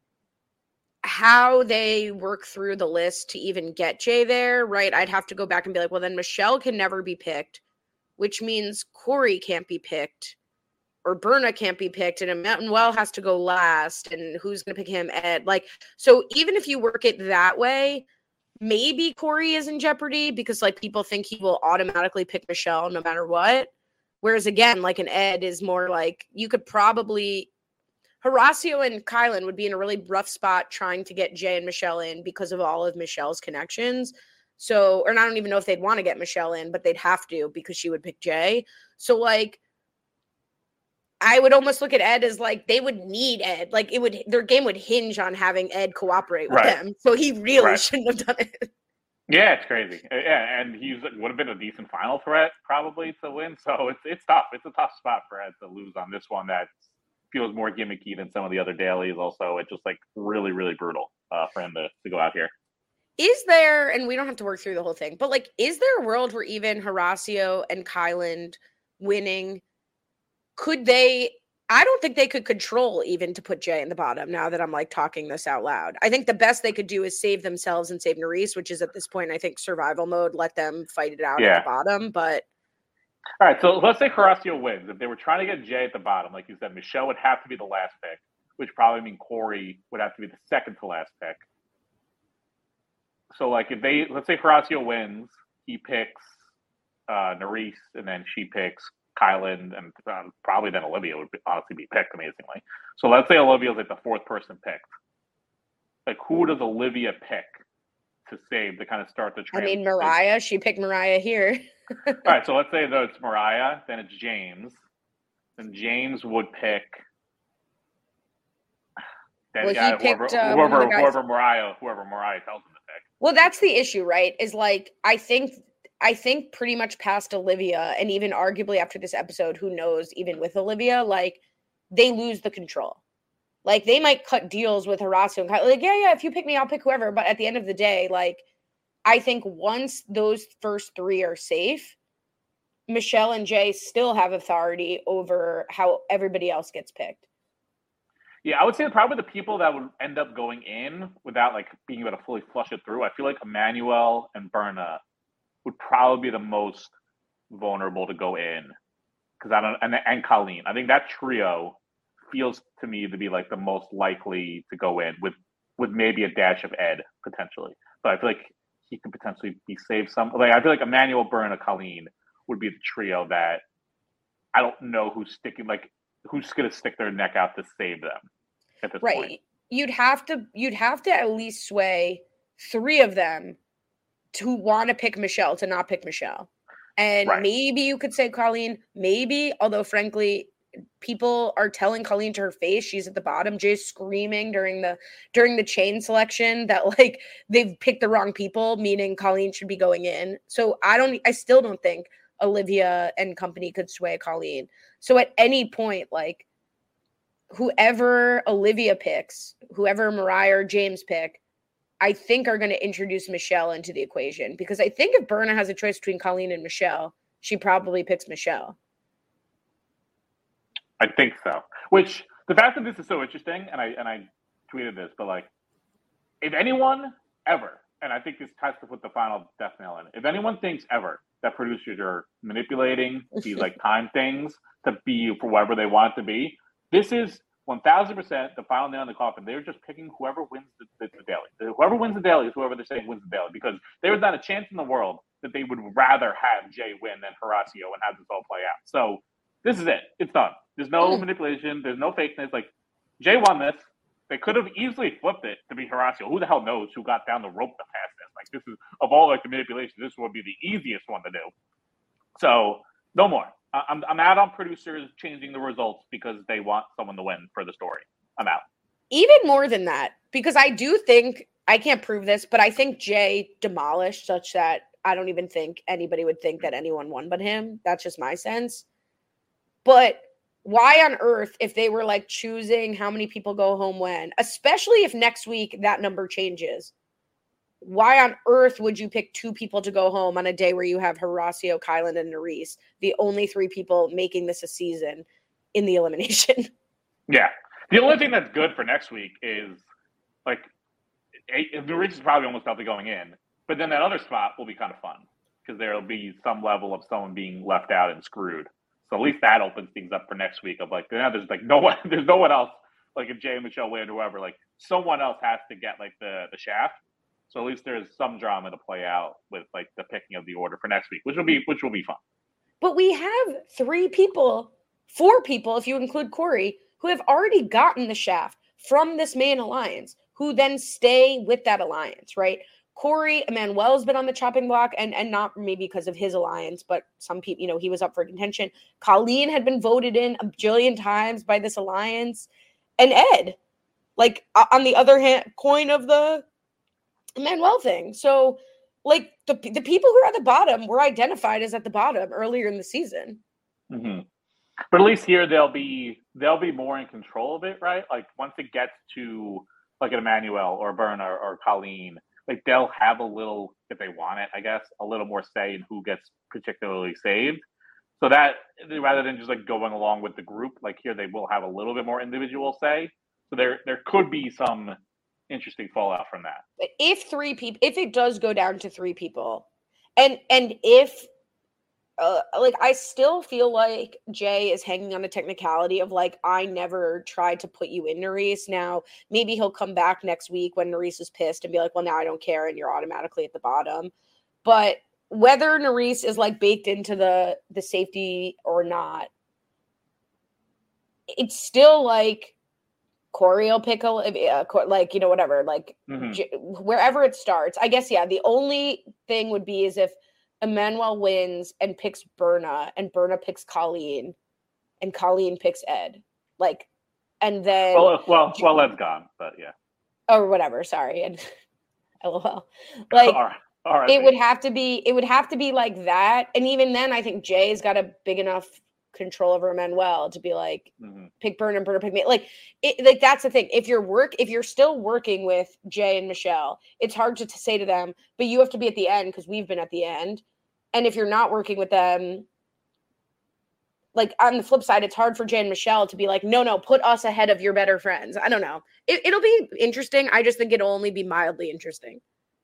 G: how they work through the list to even get Jay there, right? I'd have to go back and be like, well, then Michelle can never be picked, which means Corey can't be picked, or Berna can't be picked, and Manuel has to go last, and who's going to pick him? Ed. Like, so even if you work it that way, maybe Corey is in jeopardy because like people think he will automatically pick Michelle no matter what. Whereas again, like an Ed is more like you could probably Horacio and Kyland would be in a really rough spot trying to get Jay and Michelle in because of all of Michelle's connections. So, or I don't even know if they'd want to get Michelle in, but they'd have to because she would pick Jay. So like, I would almost look at Ed as like they would need Ed. Like it would, their game would hinge on having Ed cooperate with
F: Right.
G: them. So he really
F: Right.
G: shouldn't have done it.
F: Yeah, it's crazy. Uh, Yeah, and he's would have been a decent final threat probably to win. So it's it's tough. It's a tough spot for Ed to lose on this one that feels more gimmicky than some of the other dailies. Also, it's just like really, really brutal uh, for him to, to go out here.
G: Is there, and we don't have to work through the whole thing, but like, is there a world where even Horacio and Kyland winning, could they, I don't think they could control even to put Jay in the bottom now that I'm like talking this out loud. I think the best they could do is save themselves and save Nerys, which is at this point, I think survival mode, let them fight it out
F: Yeah.
G: at the bottom. But
F: All right, so let's say Horacio wins. If they were trying to get Jay at the bottom, like you said, Michelle would have to be the last pick, which probably mean Corey would have to be the second to last pick. So, like, if they, let's say Horacio wins, he picks uh, Nerys, and then she picks Kyland, and uh, probably then Olivia would be, honestly be picked, amazingly. So let's say Olivia's like the fourth person picked. Like, who does Olivia pick to save to kind of start the
G: I
F: trend?
G: mean, Mariah, she picked Mariah here.
F: All right, so let's say that it's Mariah, then it's James. Then James would pick that
G: Well, he
F: guy,
G: picked,
F: whoever,
G: uh, one of
F: whoever,
G: the guys-
F: whoever Mariah, whoever Mariah tells him to pick.
G: Well, that's the issue, right? Is like, I think, I think pretty much past Olivia, and even arguably after this episode, who knows, even with Olivia, like, they lose the control. Like, they might cut deals with Horacio and Kyle. Like, yeah, yeah, if you pick me, I'll pick whoever. But at the end of the day, like, I think once those first three are safe, Michelle and Jay still have authority over how everybody else gets picked.
F: Yeah, I would say probably the people that would end up going in without like being able to fully flush it through. I feel like Emmanuel and Berna would probably be the most vulnerable to go in because I don't and and Colleen. I think that trio feels to me to be like the most likely to go in with with maybe a dash of Ed potentially. But I feel like he could potentially be saved some. Like I feel like Emmanuel, Berna, Colleen would be the trio that I don't know who's sticking like who's going to stick their neck out to save them at this
G: Right.
F: point.
G: You'd have to you'd have to at least sway three of them to want to pick Michelle to not pick Michelle. And
F: Right.
G: maybe you could say Colleen, maybe, although frankly, people are telling Colleen to her face she's at the bottom. Jay's screaming during the during the chain selection that like they've picked the wrong people, meaning Colleen should be going in. So I don't I still don't think Olivia and company could sway Colleen. So at any point, like whoever Olivia picks, whoever Mariah or James pick, I think are going to introduce Michelle into the equation. Because I think if Berna has a choice between Colleen and Michelle, she probably picks Michelle.
F: I think so. Which the fact that this is so interesting, and I and I tweeted this, but like, if anyone ever, and I think this ties to put the final death nail in, if anyone thinks ever that producers are manipulating these like time things to be for whatever they want it to be, this is one thousand percent the final nail in the coffin. They're just picking whoever wins the, the, the daily. Whoever wins the daily is whoever they're saying wins the daily, because there is not a chance in the world that they would rather have Jay win than Horacio and have this all play out. So this is it. It's done. There's no
G: Mm.
F: manipulation. There's no fakeness. Like, Jay won this. They could have easily flipped it to be Horacio. Who the hell knows who got down the rope the fastest? Like, this is, of all like the manipulation, this would be the easiest one to do. So, no more. I- I'm I'm out on producers changing the results because they want someone to win for the story. I'm out.
G: Even more than that, because I do think, I can't prove this, but I think Jay demolished such that I don't even think anybody would think that anyone won but him. That's just my sense. But why on earth, if they were like choosing how many people go home when, especially if next week that number changes, why on earth would you pick two people to go home on a day where you have Horacio, Kyland, and Nerys, the only three people making this a season in the elimination?
F: Yeah. The only thing that's good for next week is, like, Nerys is probably almost definitely going in, but then that other spot will be kind of fun because there will be some level of someone being left out and screwed. So at least that opens things up for next week of, like, now there's, like, no one, there's no one else, like, if Jay and Michelle win or whoever, like, someone else has to get, like, the, the shaft. So at least there's some drama to play out with, like, the picking of the order for next week, which will be which will be fun.
G: But we have three people, four people, if you include Corey, who have already gotten the shaft from this main alliance, who then stay with that alliance, right? Corey Emanuel's been on the chopping block, and and not maybe because of his alliance, but some people, you know, he was up for contention. Colleen had been voted in a jillion times by this alliance, and Ed, like, on the other hand, coin of the Emanuel thing. So, like, the the people who are at the bottom were identified as at the bottom earlier in the season.
F: Mm-hmm. But at least here they'll be they'll be more in control of it, right? Like, once it gets to, like, an Emanuel or Berna or, or Colleen, like, they'll have a little, if they want it, I guess, a little more say in who gets particularly saved. So that, rather than just, like, going along with the group, like, here they will have a little bit more individual say. So there there could be some interesting fallout from that.
G: If three people, if it does go down to three people, and and if uh, like, I still feel like Jay is hanging on the technicality of, like, I never tried to put you in, Nerys. Now maybe he'll come back next week when Nerys is pissed and be like, well, now I don't care, and you're automatically at the bottom. But whether Nerys is, like, baked into the the safety or not, it's still like Corey will pick a, uh, like, you know, whatever, like, mm-hmm. j- wherever it starts. I guess, yeah, the only thing would be is if Emanuel wins and picks Berna, and Berna picks Colleen, and Colleen picks Ed. Like, and then...
F: Well, well, well Ed's gone, but yeah.
G: Or whatever, sorry. And LOL. Like, all right. All right, it would have to be, it would have to be like that. And even then, I think Jay's got a big enough control over Emanuel to be like, mm-hmm. pick Berna and Berna pick me. Like, it, like, that's the thing. If you're work, if you're still working with Jay and Michelle, it's hard to, to say to them, but you have to be at the end because we've been at the end. And if you're not working with them, like, on the flip side, it's hard for Jay and Michelle to be like, no, no, put us ahead of your better friends. I don't know. It, it'll be interesting. I just think it'll only be mildly interesting.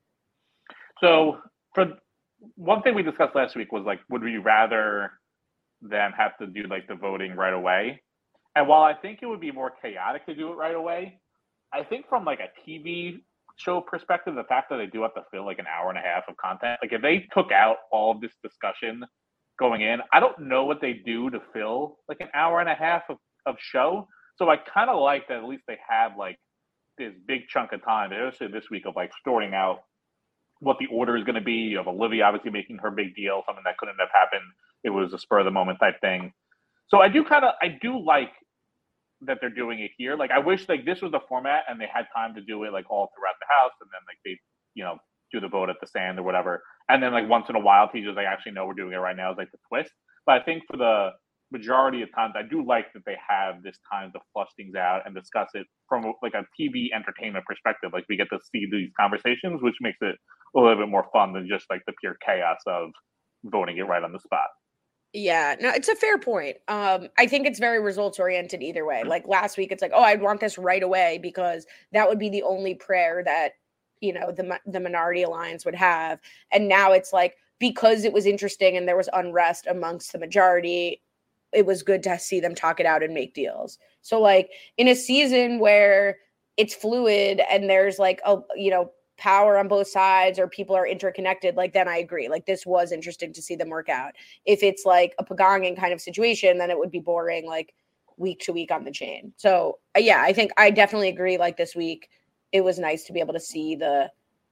F: So, for one thing we discussed last week was, like, would we rather them have to do, like, the voting right away? And while I think it would be more chaotic to do it right away, I think from, like, a T V show perspective, the fact that they do have to fill, like, an hour and a half of content, like, if they took out all of this discussion going in, I don't know what they do to fill, like, an hour and a half of, of show. So I kind of like that at least they have, like, this big chunk of time, especially this week, of, like, sorting out what the order is going to be, of Olivia obviously making her big deal, something that couldn't have happened. It was a spur of the moment type thing. So I do kind of, I do like that they're doing it here. Like, I wish, like, this was the format and they had time to do it, like, all throughout the house, and then, like, they, you know, do the vote at the stand or whatever. And then, like, once in a while, teachers, like, actually know we're doing it right now is, like, the twist. But I think for the majority of times, I do like that they have this time to flush things out and discuss it from, like, a T V entertainment perspective. Like, we get to see these conversations, which makes it a little bit more fun than just, like, the pure chaos of voting it right on the spot.
G: Yeah, no, it's a fair point. Um, I think it's very results oriented either way. Like, last week, it's like, oh, I'd want this right away because that would be the only prayer that, you know, the the minority alliance would have. And now it's like, because it was interesting and there was unrest amongst the majority, it was good to see them talk it out and make deals. So, like, in a season where it's fluid and there's, like, a, you know, power on both sides or people are interconnected, like, then I agree. Like, this was interesting to see them work out. If it's like a Pagongin kind of situation, then it would be boring, like, week to week on the chain. So uh, yeah, I think I definitely agree. Like, this week, it was nice to be able to see the,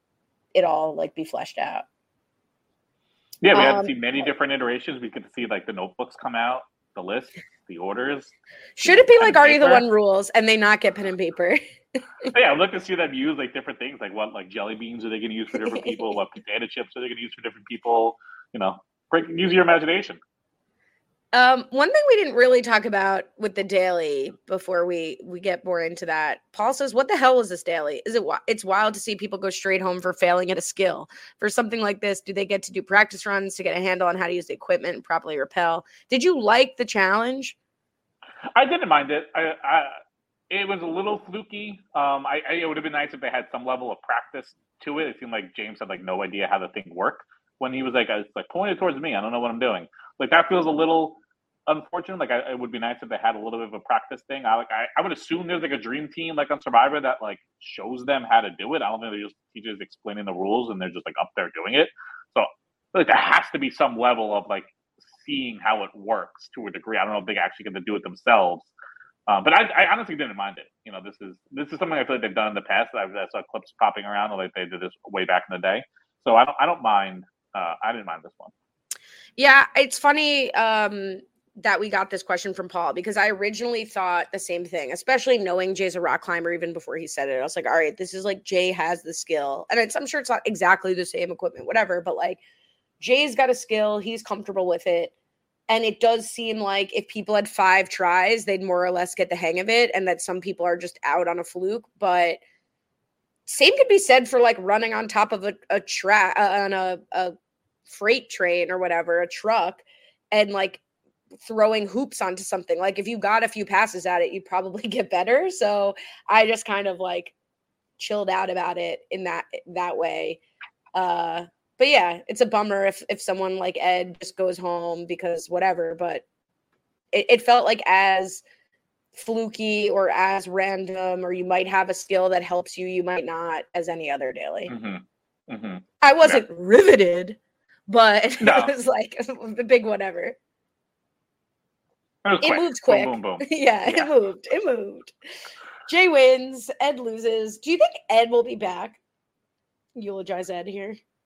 G: it all, like, be fleshed out.
F: Yeah, we had
G: um,
F: to see many different iterations. We could see, like, the notebooks come out, the list, the orders.
G: Should it be like, are you the one rules and they not get pen and paper?
F: Yeah, I'd love to see them use, like, different things, like what, like, jelly beans are they going to use for different people? What potato chips are they going to use for different people? You know, break, use your imagination.
G: Um, one thing we didn't really talk about with the daily before we we get more into that. Paul says, "What the hell is this daily? Is it? It's wild to see people go straight home for failing at a skill. For something like this, do they get to do practice runs to get a handle on how to use the equipment and properly rappel? Did you like the challenge?"
F: I didn't mind it. I, I it was a little fluky. Um, I, I it would have been nice if they had some level of practice to it. It seemed like James had like no idea how the thing worked when he was like, "It's like pointed towards me. I don't know what I'm doing." Like that feels a little unfortunate. Like I, it would be nice if they had a little bit of a practice thing. I like I, I would assume there's like a dream team like on Survivor that like shows them how to do it. I don't think they're just teachers explaining the rules and they're just like up there doing it. So like there has to be some level of like seeing how it works to a degree. I don't know if they actually get to do it themselves. Uh, but I, I honestly didn't mind it. You know, this is this is something I feel like they've done in the past. I, I saw clips popping around like they did this way back in the day. So I don't I don't mind. Uh, I didn't mind this one.
G: Yeah, it's funny um, that we got this question from Paul because I originally thought the same thing, especially knowing Jay's a rock climber even before he said it. I was like, all right, this is like Jay has the skill. And it's, I'm sure it's not exactly the same equipment, whatever, but like Jay's got a skill. He's comfortable with it. And it does seem like if people had five tries, they'd more or less get the hang of it and that some people are just out on a fluke. But same could be said for like running on top of a, a track uh, on a, a freight train or whatever, a truck, and like throwing hoops onto something. Like if you got a few passes at it, you'd probably get better. So I just kind of like chilled out about it in that that way. Uh, but yeah, it's a bummer if if someone like Ed just goes home because whatever. But it, it felt like as fluky or as random, or you might have a skill that helps you, you might not, as any other daily.
F: Mm-hmm. Mm-hmm.
G: I wasn't yeah. riveted, but
F: no.
G: It was like the big whatever.
F: It,
G: it moved quick.
F: Boom, boom, boom.
G: yeah, yeah, it moved. It moved. Jay wins. Ed loses. Do you think Ed will be back? Eulogize Ed here.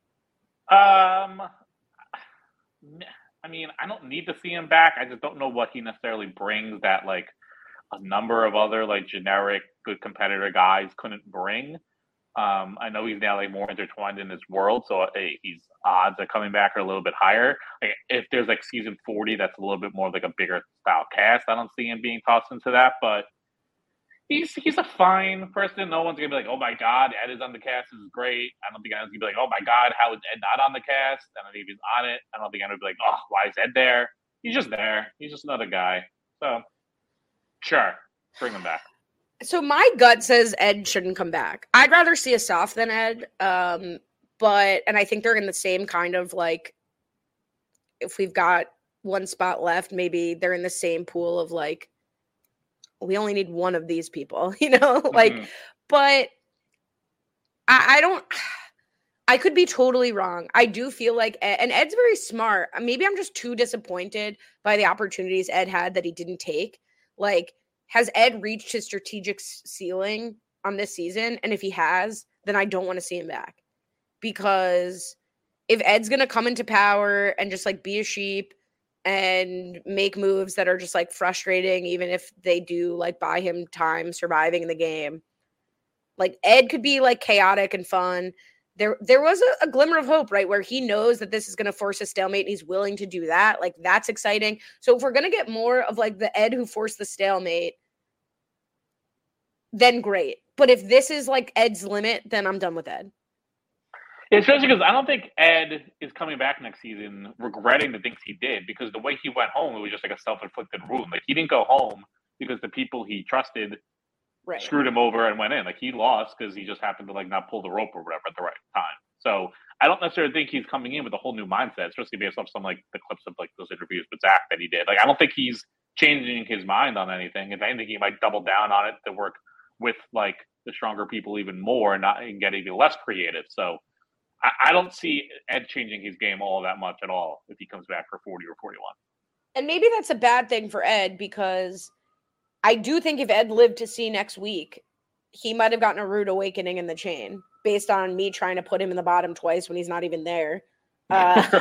F: Um, I mean, I don't need to see him back. I just don't know what he necessarily brings that like a number of other like generic good competitor guys couldn't bring. Um, I know he's now like more intertwined in this world, so hey, he's odds of coming back are a little bit higher. Like, if there's like season forty, that's a little bit more like a bigger style cast. I don't see him being tossed into that, but he's he's a fine person. No one's gonna be like, oh my god, Ed is on the cast. This is great. I don't think anyone's gonna be like, oh my god, how is Ed not on the cast? I don't think he's on it. I don't think anyone's gonna be like, oh, why is Ed there? He's just there. He's just another guy. So sure, bring him back.
G: So my gut says Ed shouldn't come back. I'd rather see Asaf than Ed. Um, but, and I think they're in the same kind of like, if we've got one spot left, maybe they're in the same pool of like, we only need one of these people, you know, like, mm-hmm. but I, I don't, I could be totally wrong. I do feel like, Ed, and Ed's very smart. Maybe I'm just too disappointed by the opportunities Ed had that he didn't take. Like, has Ed reached his strategic ceiling on this season? And if he has, then I don't want to see him back. Because if Ed's going to come into power and just like be a sheep and make moves that are just like frustrating, even if they do like buy him time surviving in the game, like Ed could be like chaotic and fun. There, there was a, a glimmer of hope, right? Where he knows that this is going to force a stalemate and he's willing to do that. Like, that's exciting. So if we're going to get more of like the Ed who forced the stalemate, then great. But if this is like Ed's limit, then I'm done with Ed.
F: Especially because I don't think Ed is coming back next season regretting the things he did, because the way he went home, it was just like a self-inflicted wound. Like, he didn't go home because the people he trusted right. screwed him over and went in. Like, he lost because he just happened to like not pull the rope or whatever at the right time. So I don't necessarily think he's coming in with a whole new mindset, especially based off some like the clips of like those interviews with Zach that he did. Like, I don't think he's changing his mind on anything. If anything, he might double down on it to work with like the stronger people even more and not and get even less creative. So I, I don't see Ed changing his game all that much at all if he comes back for forty or forty-one.
G: And maybe that's a bad thing for Ed, because I do think if Ed lived to see next week, he might have gotten a rude awakening in the chain based on me trying to put him in the bottom twice when he's not even there. Uh,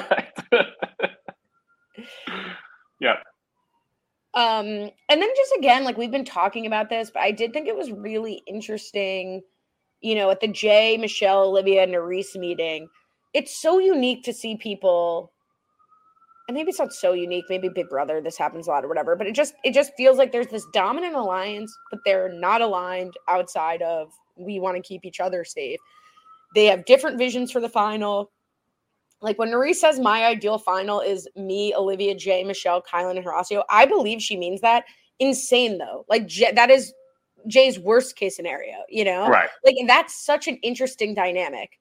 F: yeah.
G: Um, and then just again, like we've been talking about this, but I did think it was really interesting, you know, at the Jay, Michelle, Olivia, and Nerys meeting. It's so unique to see people and maybe it's not so unique, maybe Big Brother, this happens a lot or whatever, but it just it just feels like there's this dominant alliance, but they're not aligned outside of we want to keep each other safe. They have different visions for the final. Like when Nurys says my ideal final is me, Olivia, Jay, Michelle, Kyland, and Horacio, I believe she means that. Insane though. Like Jay, that is Jay's worst case scenario, you know?
F: Right.
G: Like that's such an interesting dynamic.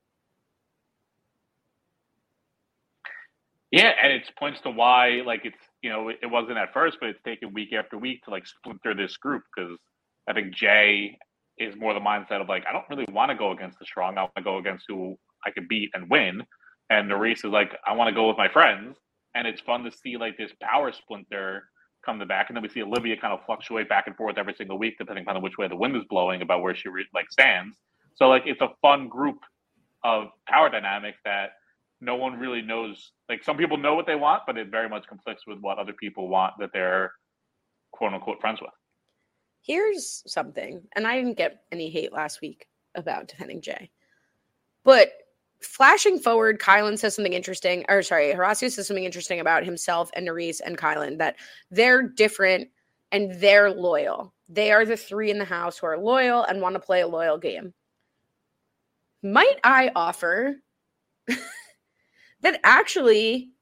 F: Yeah, and it points to why, like, it's, you know, it wasn't at first, but it's taken week after week to, like, splinter this group, because I think Jay is more the mindset of, like, I don't really want to go against the strong. I want to go against who I could beat and win. And Nurys is like, I want to go with my friends. And it's fun to see, like, this power splinter come to back. And then we see Olivia kind of fluctuate back and forth every single week, depending on which way the wind is blowing about where she, re- like, stands. So, like, it's a fun group of power dynamics that no one really knows. Like, some people know what they want, but it very much conflicts with what other people want that they're quote unquote friends with.
G: Here's something, and I didn't get any hate last week about defending Jay, but flashing forward, Kyland says something interesting, or sorry, Horacio says something interesting about himself and Nurys and Kyland, that they're different and they're loyal. They are the three in the house who are loyal and want to play a loyal game. Might I offer that actually,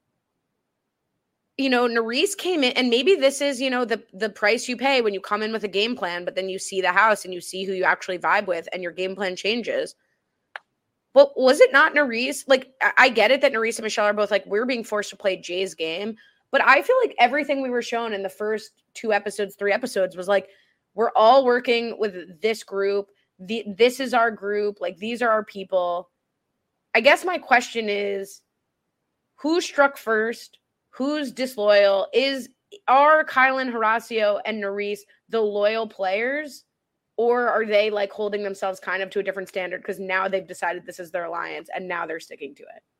G: you know, Nurys came in, and maybe this is, you know, the, the price you pay when you come in with a game plan, but then you see the house and you see who you actually vibe with and your game plan changes. But was it not Nurys? Like, I get it that Nurys and Michelle are both like, we're being forced to play Jay's game, but I feel like everything we were shown in the first two episodes, three episodes was like, we're all working with this group. The, this is our group. Like, these are our people. I guess my question is, who struck first? Who's disloyal? Is are Kyland, Horacio, and Nurys the loyal players? Or are they like holding themselves kind of to a different standard because now they've decided this is their alliance and now they're sticking to it?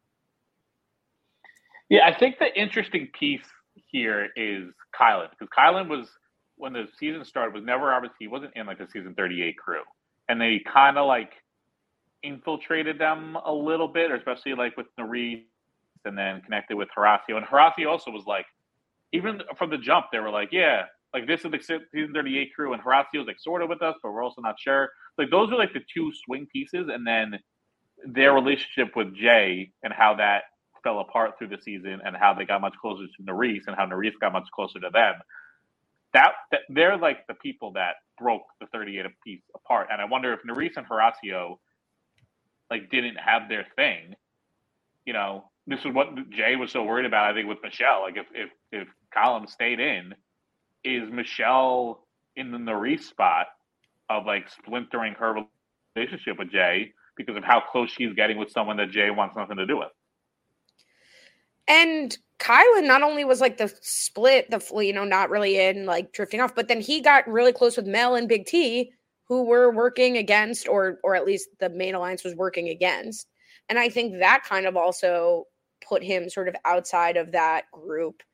F: Yeah, I think the interesting piece here is Kyland, because Kyland was, when the season started, was never obviously, he wasn't in like the season thirty-eight crew. And they kind of like infiltrated them a little bit, or especially like with Nurys, and then connected with Horacio. And Horacio also was like, even from the jump, they were like, yeah, like this is the season thirty-eight crew, and Horacio's like sort of with us, but we're also not sure. Like those are like the two swing pieces, and then their relationship with Jay and how that fell apart through the season, and how they got much closer to Nurys, and how Nurys got much closer to them. That, that they're like the people that broke the thirty-eight piece apart. And I wonder if Nurys and Horacio like didn't have their thing, you know. This is what Jay was so worried about, I think, with Michelle. Like, if if if Kyland stayed in, is Michelle in the Nurys spot of like splintering her relationship with Jay because of how close she's getting with someone that Jay wants nothing to do with?
G: And Kyland not only was like the split, the you know, not really in, like drifting off, but then he got really close with Mel and Big T, who were working against, or or at least the main alliance was working against. And I think that kind of also put him sort of outside of that group.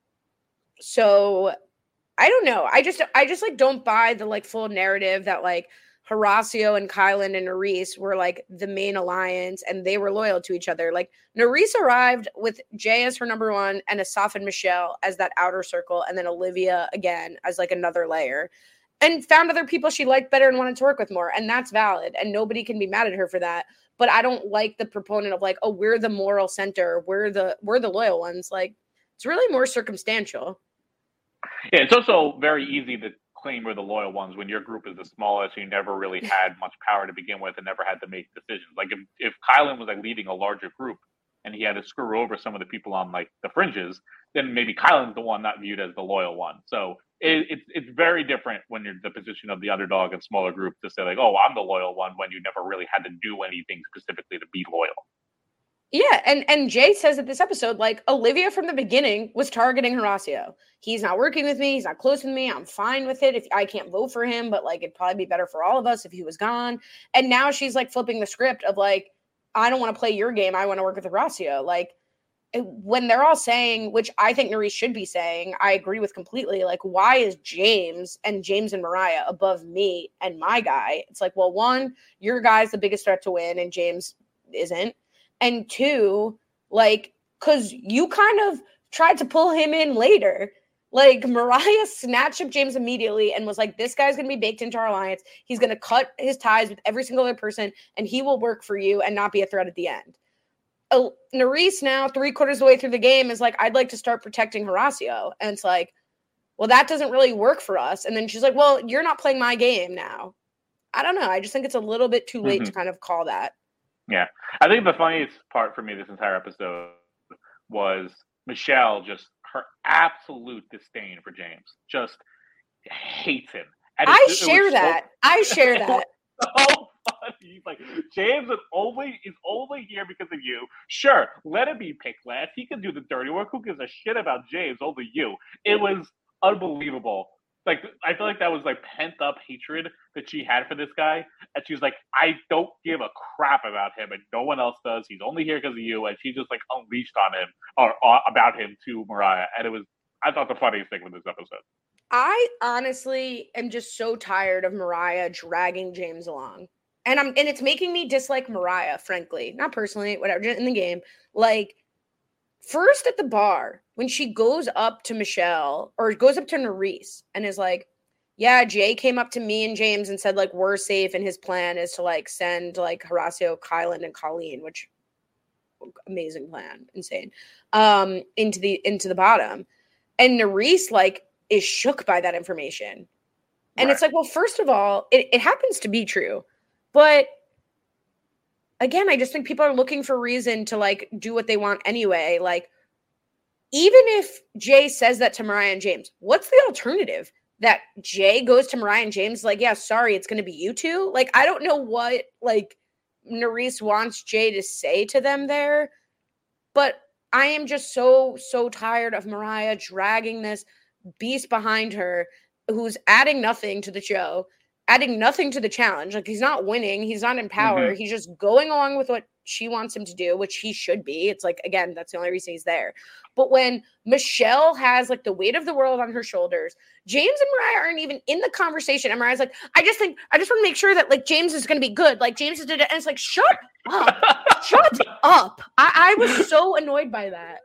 G: So I don't know. I just, I just like don't buy the like full narrative that like Horacio and Kyland and Nurys were like the main alliance and they were loyal to each other. Like Nurys arrived with Jay as her number one and Asaf and Michelle as that outer circle. And then Olivia again as like another layer, and found other people she liked better and wanted to work with more. And that's valid. And nobody can be mad at her for that. But I don't like the proponent of like, oh, we're the moral center. We're the, we're the loyal ones. Like, it's really more circumstantial.
F: Yeah, it's also very easy to claim we're the loyal ones when your group is the smallest and you never really had much power to begin with and never had to make decisions. Like if, if Kyland was like leading a larger group and he had to screw over some of the people on like the fringes, then maybe Kyland's the one not viewed as the loyal one. So it, it's it's very different when you're in the position of the underdog and smaller group to say like, oh, I'm the loyal one, when you never really had to do anything specifically to be loyal.
G: Yeah, and, and Jay says at this episode, like, Olivia from the beginning was targeting Horacio. He's not working with me. He's not close with me. I'm fine with it if I can't vote for him, but, like, it'd probably be better for all of us if he was gone. And now she's, like, flipping the script of, like, I don't want to play your game. I want to work with Horacio. Like, when they're all saying, which I think Nurys should be saying, I agree with completely, like, why is James and James and Mariah above me and my guy? It's like, well, one, your guy's the biggest threat to win and James isn't. And two, like, because you kind of tried to pull him in later. Like, Mariah snatched up James immediately and was like, this guy's going to be baked into our alliance. He's going to cut his ties with every single other person, and he will work for you and not be a threat at the end. Uh, Nurys now, three quarters of the way through the game, is like, I'd like to start protecting Horacio. And it's like, well, that doesn't really work for us. And then she's like, well, you're not playing my game now. I don't know. I just think it's a little bit too late mm-hmm. to kind of call that.
F: Yeah. I think the funniest part for me this entire episode was Michelle just her absolute disdain for James. Just hates him. And
G: I
F: it,
G: share
F: it
G: that. So, I share that.
F: So funny. He's like, James is only is only here because of you. Sure, let him be picked last. He can do the dirty work. Who gives a shit about James? Only you. It was unbelievable. Like, I feel like that was like pent up hatred that she had for this guy. And she was like, I don't give a crap about him, and no one else does. He's only here because of you. And she just like unleashed on him or, or about him to Mariah. And it was, I thought, the funniest thing with this episode.
G: I honestly am just so tired of Mariah dragging James along. And I'm and it's making me dislike Mariah, frankly. Not personally, whatever, just in the game. Like, first at the bar, when she goes up to Michelle, or goes up to Nurys and is like, yeah, Jay came up to me and James and said, like, we're safe, and his plan is to, like, send, like, Horacio, Kyland, and Colleen, which, amazing plan, insane, um, into the into the bottom. And Nurys, like, is shook by that information. And right. It's like, well, first of all, it, it happens to be true. But again, I just think people are looking for reason to, like, do what they want anyway. Like, even if Jay says that to Mariah and James, what's the alternative? That Jay goes to Mariah and James like, yeah, sorry, it's going to be you two? Like, I don't know what, like, Nurys wants Jay to say to them there. But I am just so, so tired of Mariah dragging this beast behind her who's adding nothing to the show, adding nothing to the challenge. Like, he's not winning. He's not in power. Mm-hmm. He's just going along with what she wants him to do, which he should be. It's like, again, that's the only reason he's there. But when Michelle has, like, the weight of the world on her shoulders, James and Mariah aren't even in the conversation. And Mariah's like, I just think, I just want to make sure that, like, James is going to be good. Like, James is, and it's like, shut up. Shut up. I, I was so annoyed by that.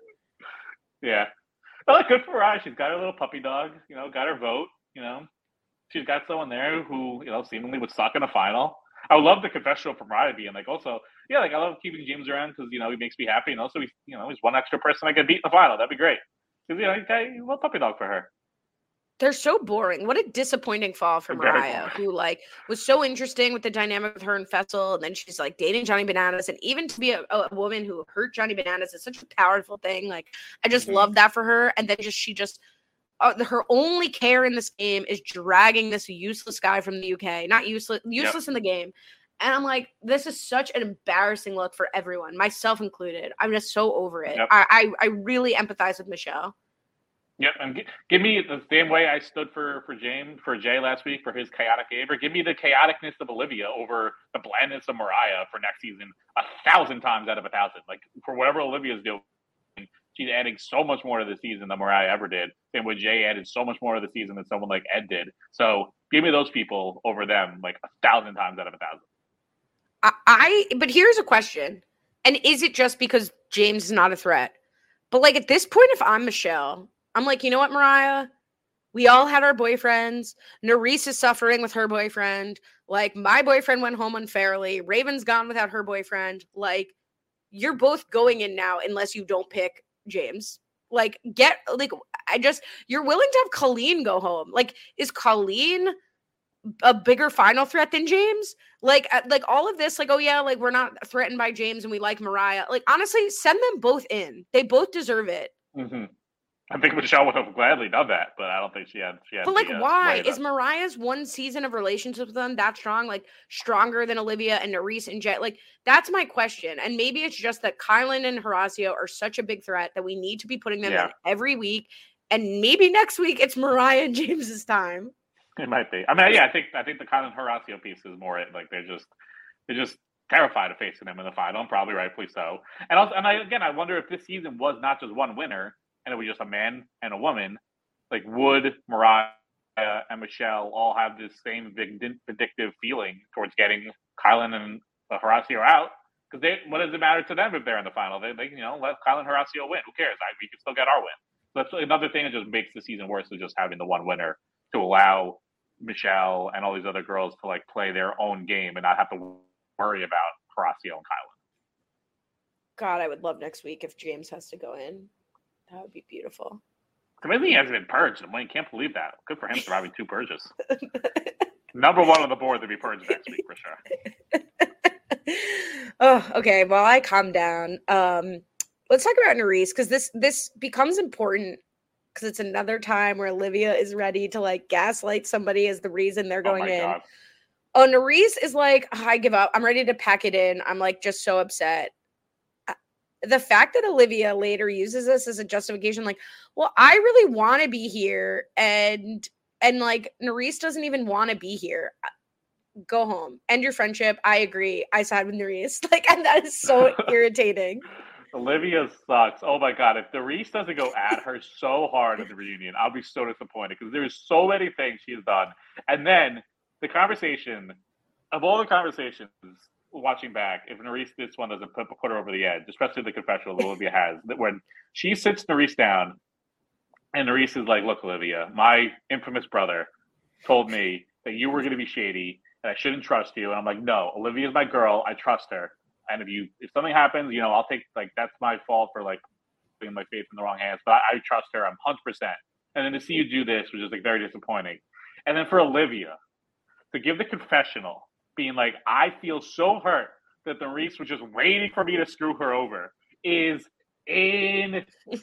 F: Yeah. Well, good for Mariah. She's got her little puppy dog, you know, got her vote, you know. She's got someone there who, you know, seemingly would suck in a final. I would love the confessional from Mariah being like, also, yeah, like, I love keeping James around because, you know, he makes me happy. And also, he's, you know, he's one extra person I can beat in the final. That'd be great. Because, you know, he's got a little puppy dog for her.
G: They're so boring. What a disappointing fall for
F: They're
G: Mariah, who, like, was so interesting with the dynamic with her and Fessel. And then she's, like, dating Johnny Bananas. And even to be a, a woman who hurt Johnny Bananas is such a powerful thing. Like, I just mm-hmm. love that for her. And then just she just uh, her only care in this game is dragging this useless guy from the U K. Not useless, useless yep. in the game. And I'm like, this is such an embarrassing look for everyone, myself included. I'm just so over it. Yep. I, I I really empathize with Michelle.
F: Yep, and g- give me the same way I stood for for James, for Jay last week for his chaotic behavior. Give me the chaoticness of Olivia over the blandness of Mariah for next season a thousand times out of a thousand. Like, for whatever Olivia's doing, she's adding so much more to the season than Mariah ever did. And with Jay added so much more to the season than someone like Ed did. So give me those people over them like a thousand times out of a thousand.
G: I, I but here's a question. And is it just because James is not a threat? But, like, at this point, if I'm Michelle, I'm like, you know what, Mariah? We all had our boyfriends. Nurys is suffering with her boyfriend. Like, my boyfriend went home unfairly. Raven's gone without her boyfriend. Like, you're both going in now unless you don't pick James. Like, get, like, I just, you're willing to have Colleen go home. Like, is Colleen a bigger final threat than James? Like, like all of this, like, oh yeah, like, we're not threatened by James and we like Mariah. Like, honestly, send them both in. They both deserve it.
F: Mm-hmm. I think Michelle would have gladly done that, but I don't think she had. She had
G: but, like,
F: the, uh,
G: why? Is Mariah's one season of relationship with them that strong? Like, stronger than Olivia and Nurys and Jet? Like, that's my question. And maybe it's just that Kyland and Horacio are such a big threat that we need to be putting them yeah. in every week. And maybe next week it's Mariah and James's time.
F: It might be. I mean, yeah, I think I think the Kyland Horacio piece is more it. Like, they're just they're just terrified of facing them in the final, and probably rightfully so. And also, and I again, I wonder if this season was not just one winner, and it was just a man and a woman. Like, would Mariah and Michelle all have this same vindictive feeling towards getting Kyland and Horacio out? Because they, what does it matter to them if they're in the final? They, they you know, let Kyle and Horacio win. Who cares? I, we can still get our win. So that's another thing that just makes the season worse is just having the one winner to allow Michelle and all these other girls to like play their own game and not have to worry about Horacio and Kyle.
G: God, I would love next week if James has to go in. That would be beautiful.
F: Amazing he hasn't been purged. I mean, can't believe that. Good for him surviving two purges. Number one on the board to be purged next week for sure.
G: Oh, okay. Well, I calm down. Um, let's talk about Nurys because this this becomes important because it's another time where Olivia is ready to like gaslight somebody as the reason they're going
F: oh my
G: in.
F: God.
G: Oh, Nurys is like, oh, I give up. I'm ready to pack it in. I'm like just so upset. The fact that Olivia later uses this as a justification, like, well, I really want to be here, and and like Nurys doesn't even want to be here. Go home. End your friendship. I agree. I side with Nurys. Like, and that is so irritating.
F: Olivia sucks. Oh my God. If Nurys doesn't go at her so hard at the reunion, I'll be so disappointed because there's so many things she has done. And then the conversation, of all the conversations watching back, if Nurys, this one doesn't put, put her over the edge, especially the confessional that Olivia has, that when she sits Nurys down and Nurys is like, look, Olivia, my infamous brother told me that you were going to be shady and I shouldn't trust you. And I'm like, no, Olivia's my girl. I trust her. And if you, if something happens, you know, I'll take, like, that's my fault for, like, putting my faith in the wrong hands. But I, I trust her. I'm one hundred percent. And then to see you do this was just, like, very disappointing. And then for Olivia to give the confessional, being like, I feel so hurt that Nurys was just waiting for me to screw her over, is insane.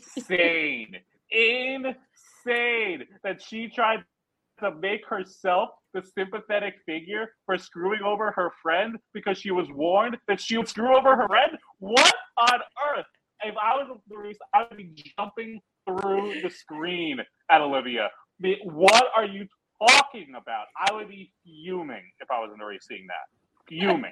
F: Insane that she tried to make herself the sympathetic figure for screwing over her friend because she was warned that she would screw over her friend? What on earth? If I was Nurys, I would be jumping through the screen at Olivia. What are you talking about? I would be fuming if I was Nurys seeing that. Fuming.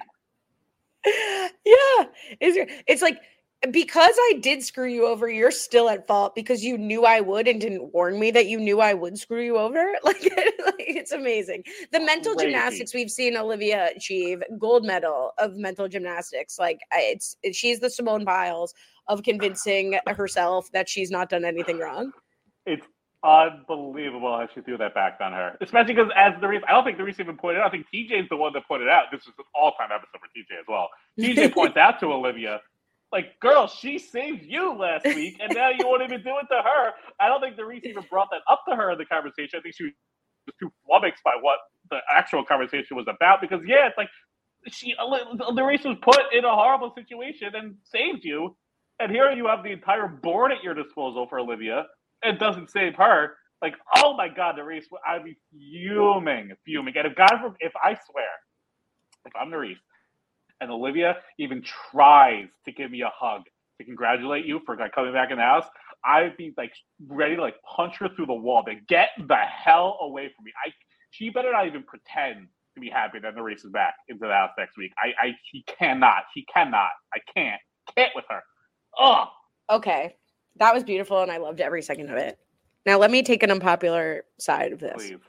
G: Yeah. It's, it's like, because I did screw you over, you're still at fault because you knew I would and didn't warn me that you knew I would screw you over. Like, like it's amazing. The mental
F: Crazy.
G: gymnastics we've seen Olivia achieve, gold medal of mental gymnastics. Like it's, it, she's the Simone Biles of convincing herself that she's not done anything wrong.
F: It's unbelievable how she threw that back on her. Especially because as Nurys, I don't think Nurys even pointed out. I think T J's the one that pointed out. This is an all-time episode for T J as well. T J points out to Olivia, like, girl, she saved you last week, and now you won't even do it to her. I don't think Nurys even brought that up to her in the conversation. I think she was too flummoxed by what the actual conversation was about. Because, yeah, it's like, she Nurys was put in a horrible situation and saved you. And here you have the entire board at your disposal for Olivia. It doesn't save her. Like, oh, my God, Nurys, I'd be fuming, fuming. And if God, if I swear, if I'm Nurys, and Olivia even tries to give me a hug to congratulate you for like coming back in the house, I'd be like ready to like punch her through the wall. But get the hell away from me. I she better not even pretend to be happy that Nurys is back into the house next week. I, I he cannot. He cannot. I can't. Can't with her. Oh.
G: Okay. That was beautiful and I loved every second of it. Now let me take an unpopular side of this.
F: Please.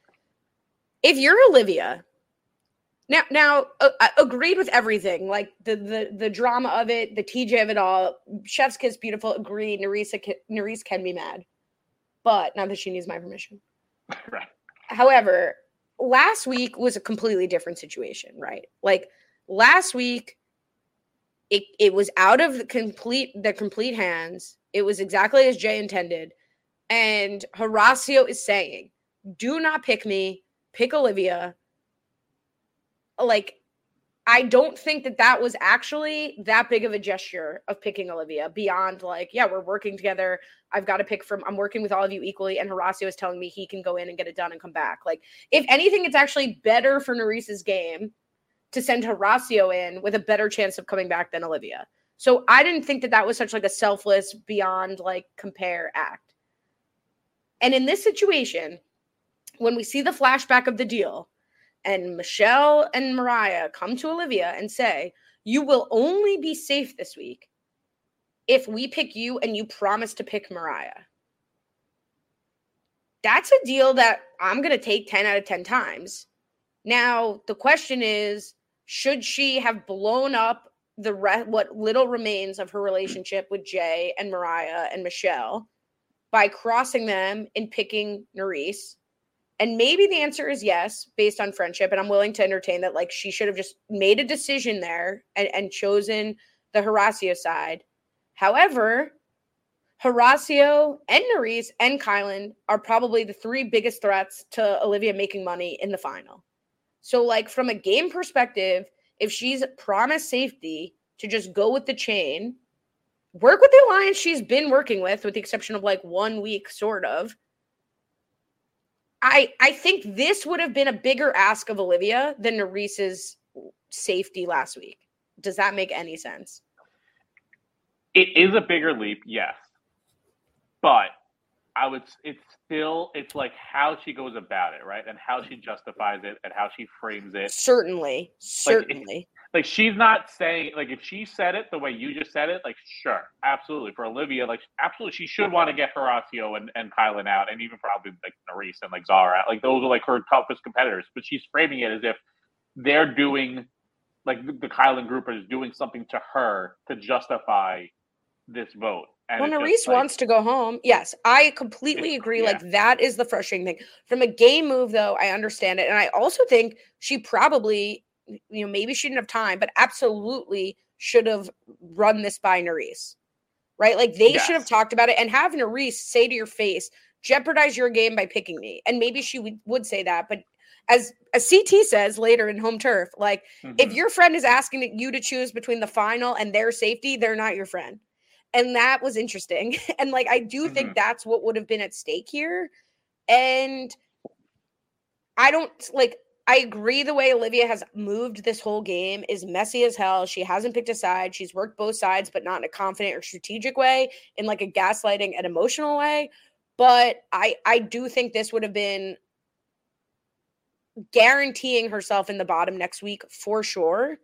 G: If you're Olivia, Now, now, uh, I agreed with everything, like the, the the drama of it, the T J of it all. Chef's kiss, beautiful. Agreed. Nurys, Nurys can be mad, but not that she needs my permission.
F: Right.
G: However, last week was a completely different situation, right? Like last week, it it was out of the complete the complete hands. It was exactly as Jay intended, and Horacio is saying, "Do not pick me. Pick Olivia." Like, I don't think that that was actually that big of a gesture of picking Olivia beyond like, yeah, we're working together. I've got to pick from, I'm working with all of you equally. And Horacio is telling me he can go in and get it done and come back. Like, if anything, it's actually better for Nurys's game to send Horacio in with a better chance of coming back than Olivia. So I didn't think that that was such like a selfless beyond like compare act. And in this situation, when we see the flashback of the deal, and Michelle and Mariah come to Olivia and say, you will only be safe this week if we pick you and you promise to pick Mariah. That's a deal that I'm going to take ten out of ten times. Now, the question is, should she have blown up the re- what little remains of her relationship with Jay and Mariah and Michelle by crossing them and picking Nurys? And maybe the answer is yes, based on friendship. And I'm willing to entertain that. Like, she should have just made a decision there and, and chosen the Horacio side. However, Horacio and Nurys and Kyland are probably the three biggest threats to Olivia making money in the final. So, like, from a game perspective, if she's promised safety to just go with the chain, work with the alliance she's been working with, with the exception of like one week, sort of, I, I think this would have been a bigger ask of Olivia than Nurys's safety last week. Does that make any sense?
F: It is a bigger leap, yes. But I would, it's still, it's like how she goes about it, right? And how she justifies it and how she frames it.
G: Certainly. Certainly.
F: Like, like she's not saying, like, if she said it the way you just said it, like, sure, absolutely. For Olivia, like, absolutely, she should want to get Horacio and, and Kyland out, and even probably, like, Nurys and, like, Zara out. Like, those are, like, her toughest competitors. But she's framing it as if they're doing, like, the, the Kyland group is doing something to her to justify this vote. And
G: well, Nurys
F: just, like,
G: wants to go home. Yes, I completely agree. Yeah. Like, that is the frustrating thing. From a game move, though, I understand it. And I also think she probably, you know, maybe she didn't have time, but absolutely should have run this by Nurys, right? Like, they yes. should have talked about it and have Nurys say to your face, jeopardize your game by picking me. And maybe she would, would say that. But as, as C T says later in Home Turf, like, mm-hmm. if your friend is asking you to choose between the final and their safety, they're not your friend. And that was interesting. And, like, I do mm-hmm. think that's what would have been at stake here. And I don't, like, I agree the way Olivia has moved this whole game is messy as hell. She hasn't picked a side. She's worked both sides, but not in a confident or strategic way, in, like, a gaslighting and emotional way. But I, I do think this would have been guaranteeing herself in the bottom next week for sure.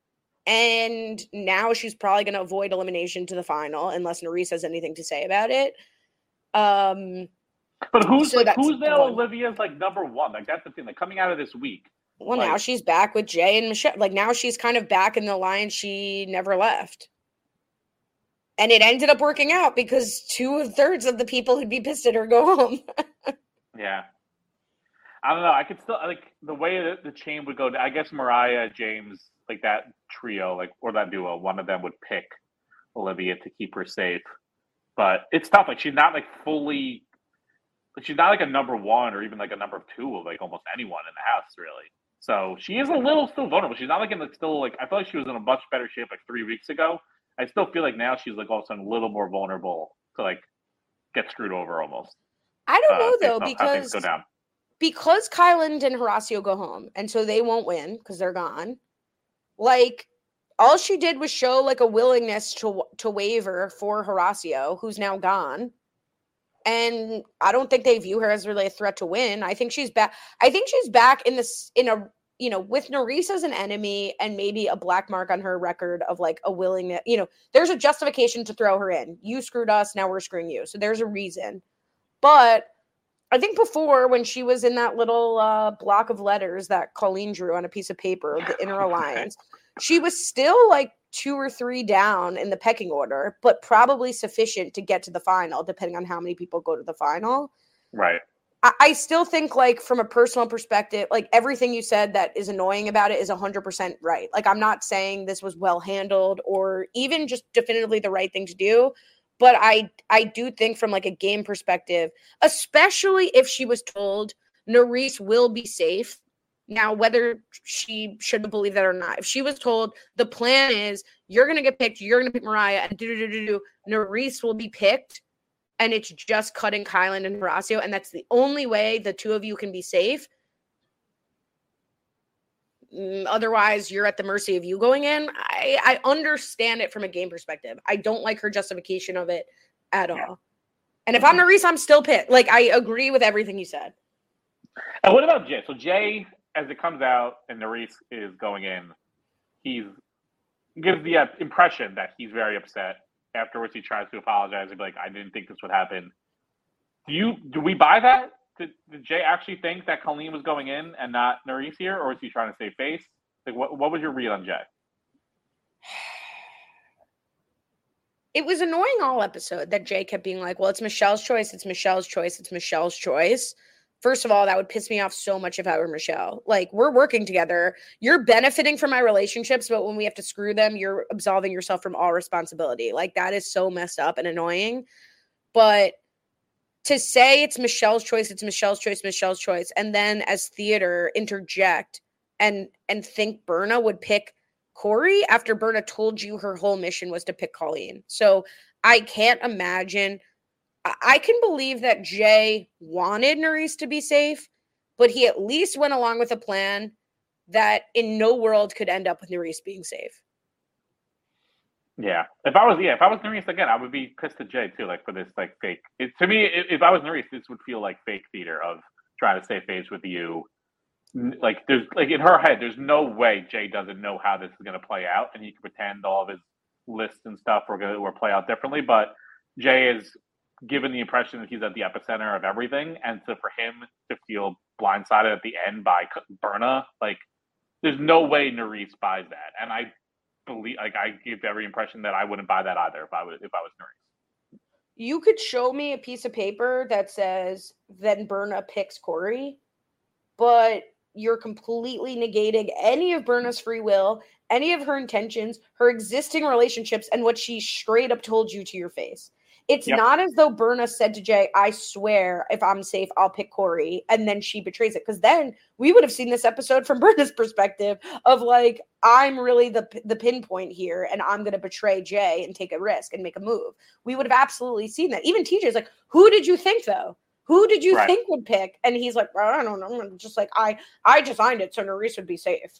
G: And now she's probably going to avoid elimination to the final unless Nurys has anything to say about it. Um,
F: but who's so like, who's now Olivia's like number one? Like, that's the thing. Like, coming out of this week.
G: Well,
F: like,
G: now she's back with Jay and Michelle. Like, now she's kind of back in the line she never left. And it ended up working out because two thirds of the people who'd be pissed at her go home.
F: Yeah. I don't know. I could still, like, the way that the chain would go, I guess Mariah, James, like that trio, like, or that duo, one of them would pick Olivia to keep her safe. But it's tough. Like, she's not, like, fully, like, she's not, like, a number one or even, like, a number two of, like, almost anyone in the house, really. So she is a little still vulnerable. She's not, like, in the still, like, I feel like she was in a much better shape, like, three weeks ago. I still feel like now she's, like, all of a sudden a little more vulnerable to, like, get screwed over almost.
G: I don't know,
F: uh,
G: though,
F: because
G: because...
F: how things go down.
G: Because Kyland and Horacio go home, and so they won't win because they're gone. Like, all she did was show, like, a willingness to to waver for Horacio, who's now gone. And I don't think they view her as really a threat to win. I think she's back. I think she's back in this, in a, you know, with Nurys as an enemy and maybe a black mark on her record of, like, a willingness. You know, there's a justification to throw her in. You screwed us, now we're screwing you. So there's a reason. But I think before, when she was in that little uh, block of letters that Colleen drew on a piece of paper, the inner alliance, she was still like two or three down in the pecking order, but probably sufficient to get to the final, depending on how many people go to the final.
F: Right.
G: I, I still think, like, from a personal perspective, like, everything you said that is annoying about it is one hundred percent right. Like, I'm not saying this was well handled or even just definitively the right thing to do. But I I do think from, like, a game perspective, especially if she was told Nurys will be safe. Now, whether she should believe that or not, if she was told the plan is you're going to get picked, you're going to pick Mariah, and do do do do, Nurys will be picked, and it's just cutting Kyland and Horacio, and that's the only way the two of you can be safe. Otherwise, you're at the mercy of you going in. I, I understand it from a game perspective. I don't like her justification of it at yeah. all. And if I'm Nurys, I'm still pissed. Like, I agree with everything you said.
F: And what about Jay? So Jay, as it comes out and Nurys is going in, he's gives the uh, impression that he's very upset. Afterwards, he tries to apologize and be like, I didn't think this would happen. Do you do we buy that? Did, did Jay actually think that Colleen was going in and not Nurys here, or is he trying to save face? Like, what what was your read on Jay?
G: it was annoying all episode that Jay kept being like, well, it's Michelle's choice. It's Michelle's choice. It's Michelle's choice. First of all, that would piss me off so much if I were Michelle. Like, we're working together. You're benefiting from my relationships, but when we have to screw them, you're absolving yourself from all responsibility. Like, that is so messed up and annoying. But to say it's Michelle's choice, it's Michelle's choice, Michelle's choice, and then as theater interject and and think Berna would pick Corey after Berna told you her whole mission was to pick Colleen. So I can't imagine. I can believe that Jay wanted Nurys to be safe, but he at least went along with a plan that in no world could end up with Nurys being safe.
F: Yeah, if I was yeah, if I was Nurys again, I would be pissed at Jay too, like for this like fake. It, to me, if, if I was Nurys, this would feel like fake theater of trying to stay face with you. Like there's like in her head, there's no way Jay doesn't know how this is going to play out, and he can pretend all of his lists and stuff were going to or play out differently. But Jay is given the impression that he's at the epicenter of everything, and so for him to feel blindsided at the end by Berna, like there's no way Nurys buys that, and I. believe like I give every impression that I wouldn't buy that either if I was if I was Nurys.
G: You could show me a piece of paper that says then Berna picks Corey, but you're completely negating any of Berna's free will, any of her intentions, her existing relationships, and what she straight up told you to your face. It's yep. not as though Berna said to Jay, I swear, if I'm safe, I'll pick Corey. And then she betrays it. Because then we would have seen this episode from Berna's perspective of like, I'm really the the pinpoint here and I'm going to betray Jay and take a risk and make a move. We would have absolutely seen that. Even T J's like, who did you think though? Who did you right. think would pick? And he's like, well, I don't know. I'm just like, I, I designed it so Nurys would be safe.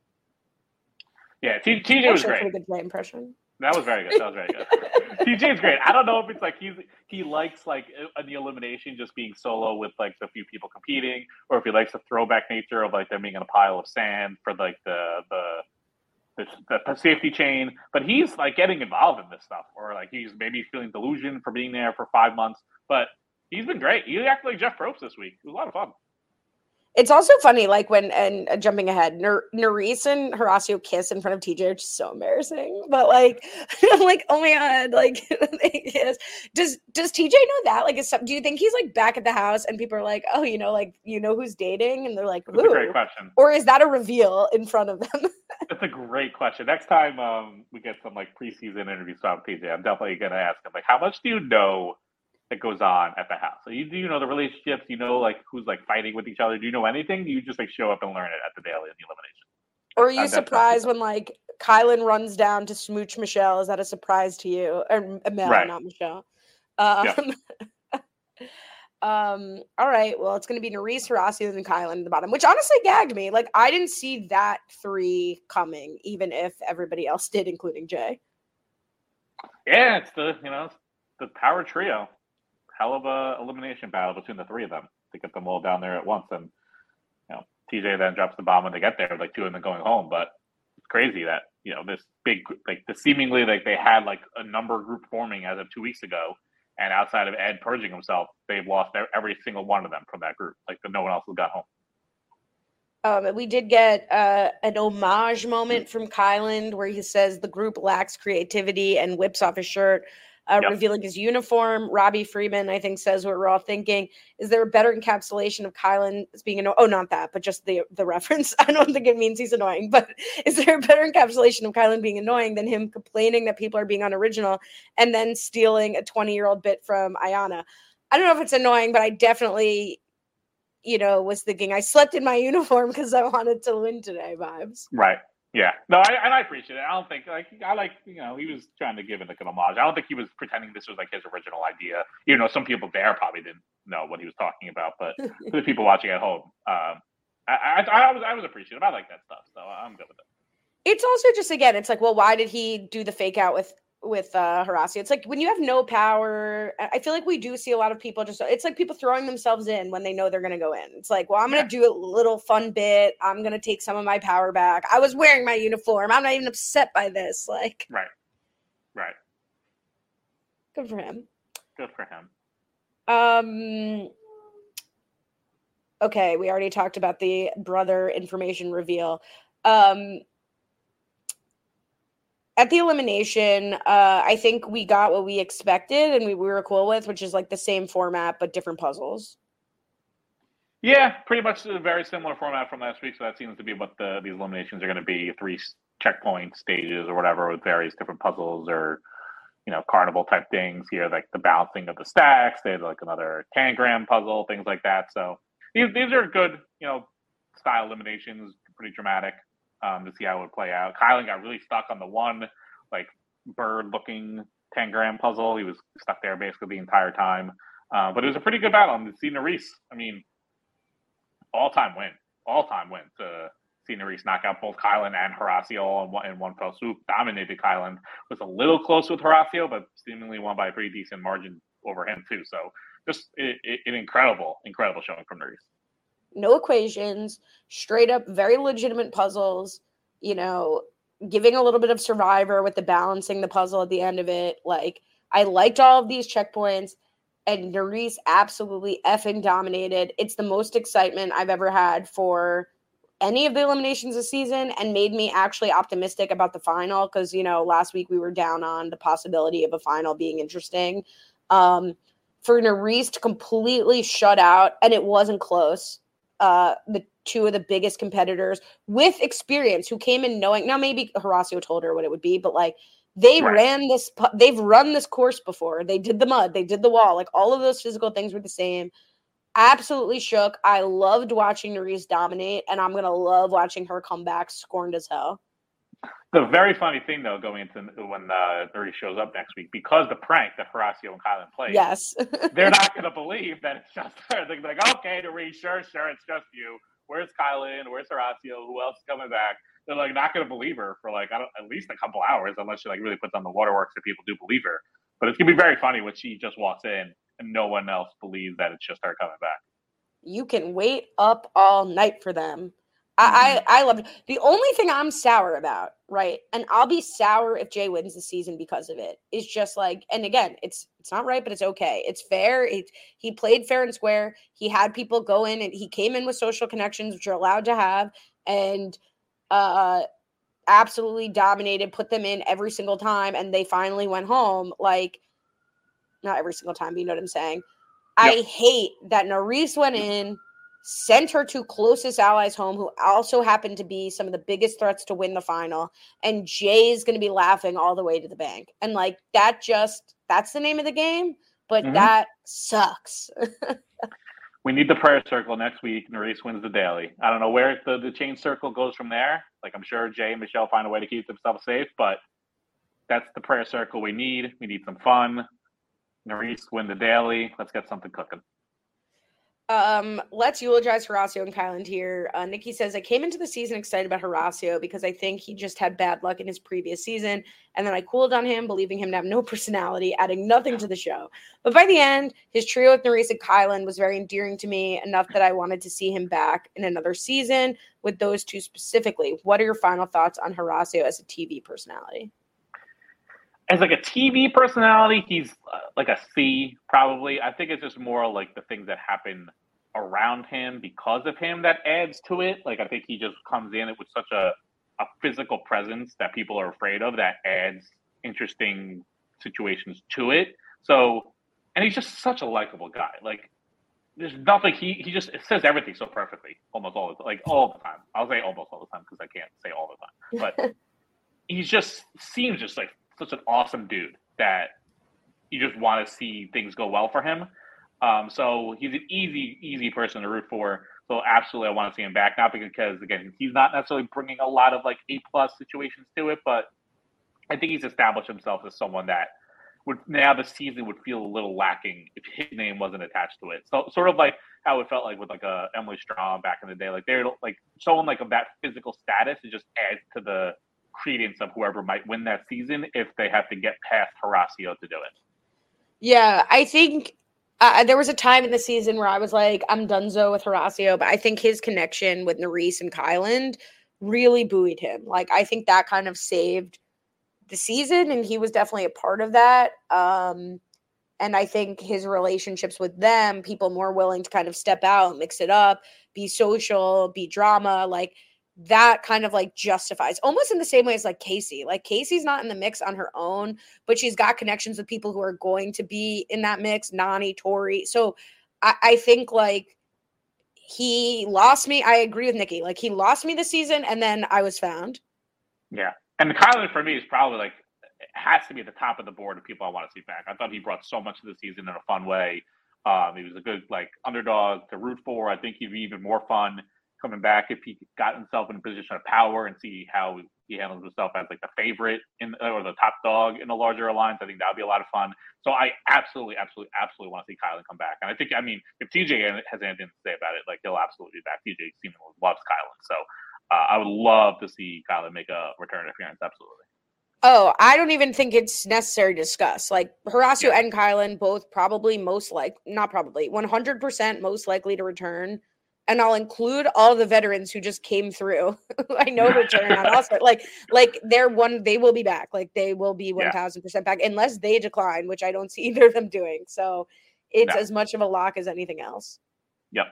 F: Yeah, T J was great.
G: Pretty good Jay impression.
F: That was very good. That was very good. T J's great. I don't know if it's like he's he likes like in the elimination just being solo with like the few people competing, or if he likes the throwback nature of like them being in a pile of sand for like the the the, the safety chain. But he's like getting involved in this stuff, or like he's maybe feeling delusion for being there for five months. But he's been great. He acted like Jeff Probst this week. It was a lot of fun.
G: It's also funny, like when, and uh, jumping ahead, Nur- Nurys and Horacio kiss in front of T J, which is so embarrassing. But like, I'm like, oh my God, like, they kiss. Does does T J know that? Like, is some, do you think he's like back at the house and people are like, oh, you know, like, you know who's dating? And they're like, who?
F: That's a great question.
G: Or is that a reveal in front of them?
F: That's a great question. Next time um, we get some like preseason interviews from T J, I'm definitely going to ask him, like, how much do you know that goes on at the house? So you do you know the relationships? You know like who's like fighting with each other? Do you know anything? Do you just like show up and learn it at the daily in the elimination?
G: Or are you surprised when like Kylan runs down to smooch Michelle? Is that a surprise to you? Or Mel, right. not Michelle. Um, yeah. um. All right. Well, it's going to be Nurys, Horacio, and Kylan at the bottom, which honestly gagged me. Like I didn't see that three coming, even if everybody else did, including Jay.
F: Yeah, it's the you know it's the power trio. Hell of a elimination battle between the three of them to get them all down there at once. And you know, T J then drops the bomb when they get there, like two of them going home. But it's crazy that you know this big, like the seemingly like they had like a number group forming as of two weeks ago, and outside of Ed purging himself, they've lost every single one of them from that group. Like no one else has got home.
G: Um, we did get uh, an homage moment from Kylan where he says the group lacks creativity and whips off his shirt. Uh, yep. Revealing his uniform. Robbie Freeman, I think, says what we're all thinking. Is there a better encapsulation of Kylan as being annoying? Oh, not that, but just the the reference. I don't think it means he's annoying, but is there a better encapsulation of Kylan being annoying than him complaining that people are being unoriginal and then stealing a twenty-year-old bit from Ayanna? I don't know if it's annoying, but I definitely, you know, was thinking I slept in my uniform because I wanted to win today vibes.
F: Right. Yeah, no, I, and I appreciate it. I don't think like I like you know he was trying to give it like an homage. I don't think he was pretending this was like his original idea. You know, some people there probably didn't know what he was talking about, but for the people watching at home, um, I, I, I was I was appreciative. I like that stuff, so I'm good with it.
G: It's also just again, it's like, well, why did he do the fake out with with uh, Horacio? It's like when you have no power. I feel like we do see a lot of people just. It's like people throwing themselves in when they know they're going to go in. It's like, well, I'm going to yeah. do a little fun bit. I'm going to take some of my power back. I was wearing my uniform. I'm not even upset by this. Like,
F: right, right.
G: Good for him.
F: Good for him.
G: Um. Okay, we already talked about the brother information reveal. Um. at the elimination, uh, I think we got what we expected and we, we were cool with, which is like the same format but different puzzles.
F: Yeah, pretty much a very similar format from last week. So that seems to be what the these eliminations are going to be: three checkpoint stages or whatever with various different puzzles or, you know, carnival type things. Here, like the balancing of the stacks. They had like another tangram puzzle, things like that. So these these are good, you know, style eliminations. Pretty dramatic um, to see how it would play out. Kylan got really stuck on the one like bird-looking tangram puzzle. He was stuck there basically the entire time. Uh, but it was a pretty good battle. And to see Nurys, I mean, all-time win. All-time win to see Nurys knock out both Kylan and Horacio in one, in one fell swoop. Dominated Kylan. Was a little close with Horacio, but seemingly won by a pretty decent margin over him too. So just it, it, an incredible, incredible showing from Nurys.
G: No equations, straight up, very legitimate puzzles, you know, giving a little bit of Survivor with the balancing the puzzle at the end of it. Like, I liked all of these checkpoints, and Nurys absolutely effing dominated. It's the most excitement I've ever had for any of the eliminations this season and made me actually optimistic about the final because, you know, last week we were down on the possibility of a final being interesting. Um, for Nurys to completely shut out, and it wasn't close, Uh, the two of the biggest competitors with experience who came in knowing, now maybe Horacio told her what it would be, but like they right. ran this, they've run this course before. They did the mud, they did the wall, like all of those physical things were the same. Absolutely shook. I loved watching Nurys dominate, and I'm going to love watching her come back scorned as hell.
F: The very funny thing, though, going into when uh, Nurys shows up next week, because the prank that Horacio and Kylan played,
G: yes,
F: they're not going to believe that it's just her. They're like, okay, Nurys, sure, sure, it's just you. Where's Kylan? Where's Horacio? Who else is coming back? They're like not going to believe her for like I don't, at least a couple hours, unless she like really puts on the waterworks that people do believe her. But it's going to be very funny when she just walks in and no one else believes that it's just her coming back.
G: You can wait up all night for them. I, I I love it. The only thing I'm sour about, right, and I'll be sour if Jay wins the season because of it, is just like, and again, it's it's not right, but it's okay. It's fair. It, he played fair and square. He had people go in, and he came in with social connections, which you're allowed to have, and uh, absolutely dominated, put them in every single time, and they finally went home. Like, not every single time, but you know what I'm saying? Yep. I hate that Nurys went in, sent her two closest allies home who also happened to be some of the biggest threats to win the final. And Jay's going to be laughing all the way to the bank. And like, that just, that's the name of the game, but mm-hmm. that sucks.
F: We need the prayer circle next week. Nurys wins the daily. I don't know where the, the chain circle goes from there. Like, I'm sure Jay and Michelle find a way to keep themselves safe, but that's the prayer circle we need. We need some fun. Nurys win the daily. Let's get something cooking.
G: Um, let's eulogize Horacio and Kylan here. Uh, Nikki says, I came into the season excited about Horacio because I think he just had bad luck in his previous season. And then I cooled on him, believing him to have no personality, adding nothing to the show. But by the end, his trio with Nurys and Kylan was very endearing to me, enough that I wanted to see him back in another season with those two specifically. What are your final thoughts on Horacio as a T V personality?
F: As like a T V personality, he's uh, like a C, probably. I think it's just more like the things that happen around him because of him that adds to it. Like, I think he just comes in with such a, a physical presence that people are afraid of that adds interesting situations to it. So, and he's just such a likable guy. Like, there's nothing, he, he just it says everything so perfectly, almost all the time. Like, all the time. I'll say almost all the time because I can't say all the time. But he just seems just like such an awesome dude that you just want to see things go well for him. Um, so he's an easy, easy person to root for. So absolutely, I want to see him back. Not because, again, he's not necessarily bringing a lot of like A-plus situations to it, but I think he's established himself as someone that would now the season would feel a little lacking if his name wasn't attached to it. So sort of like how it felt like with like a Emily Strom back in the day. Like they're like someone like of that physical status, it just adds to the credence of whoever might win that season if they have to get past Horacio to do it.
G: Yeah, I think uh, there was a time in the season where I was like, I'm donezo with Horacio, but I think his connection with Nurys and Kylan really buoyed him. Like, I think that kind of saved the season, and he was definitely a part of that. Um, and I think his relationships with them, people more willing to kind of step out, mix it up, be social, be drama, like, that kind of like justifies, almost in the same way as like Casey. Like Casey's not in the mix on her own, but she's got connections with people who are going to be in that mix, Nani, Tori. So I, I think like he lost me. I agree with Nikki. Like he lost me this season and then I was found.
F: Yeah. And Kylan for me is probably like, it has to be at the top of the board of people I want to see back. I thought he brought so much to the season in a fun way. Um, he was a good like underdog to root for. I think he'd be even more fun coming back if he got himself in a position of power and see how he handles himself as like the favorite in or the top dog in the larger alliance. I think that would be a lot of fun. So I absolutely, absolutely, absolutely want to see Kylan come back. And I think, I mean, if T J has anything to say about it, like he'll absolutely be back. T J seemingly loves Kylan. So uh, I would love to see Kylan make a return appearance. Absolutely.
G: Oh, I don't even think it's necessary to discuss. Like Horacio yeah. and Kylan both probably most like, not probably, one hundred percent most likely to return. And I'll include all the veterans who just came through. I know return on also like like they're one. They will be back. Like they will be one thousand percent back unless they decline, which I don't see either of them doing. So it's no. as much of a lock as anything else.
F: Yep.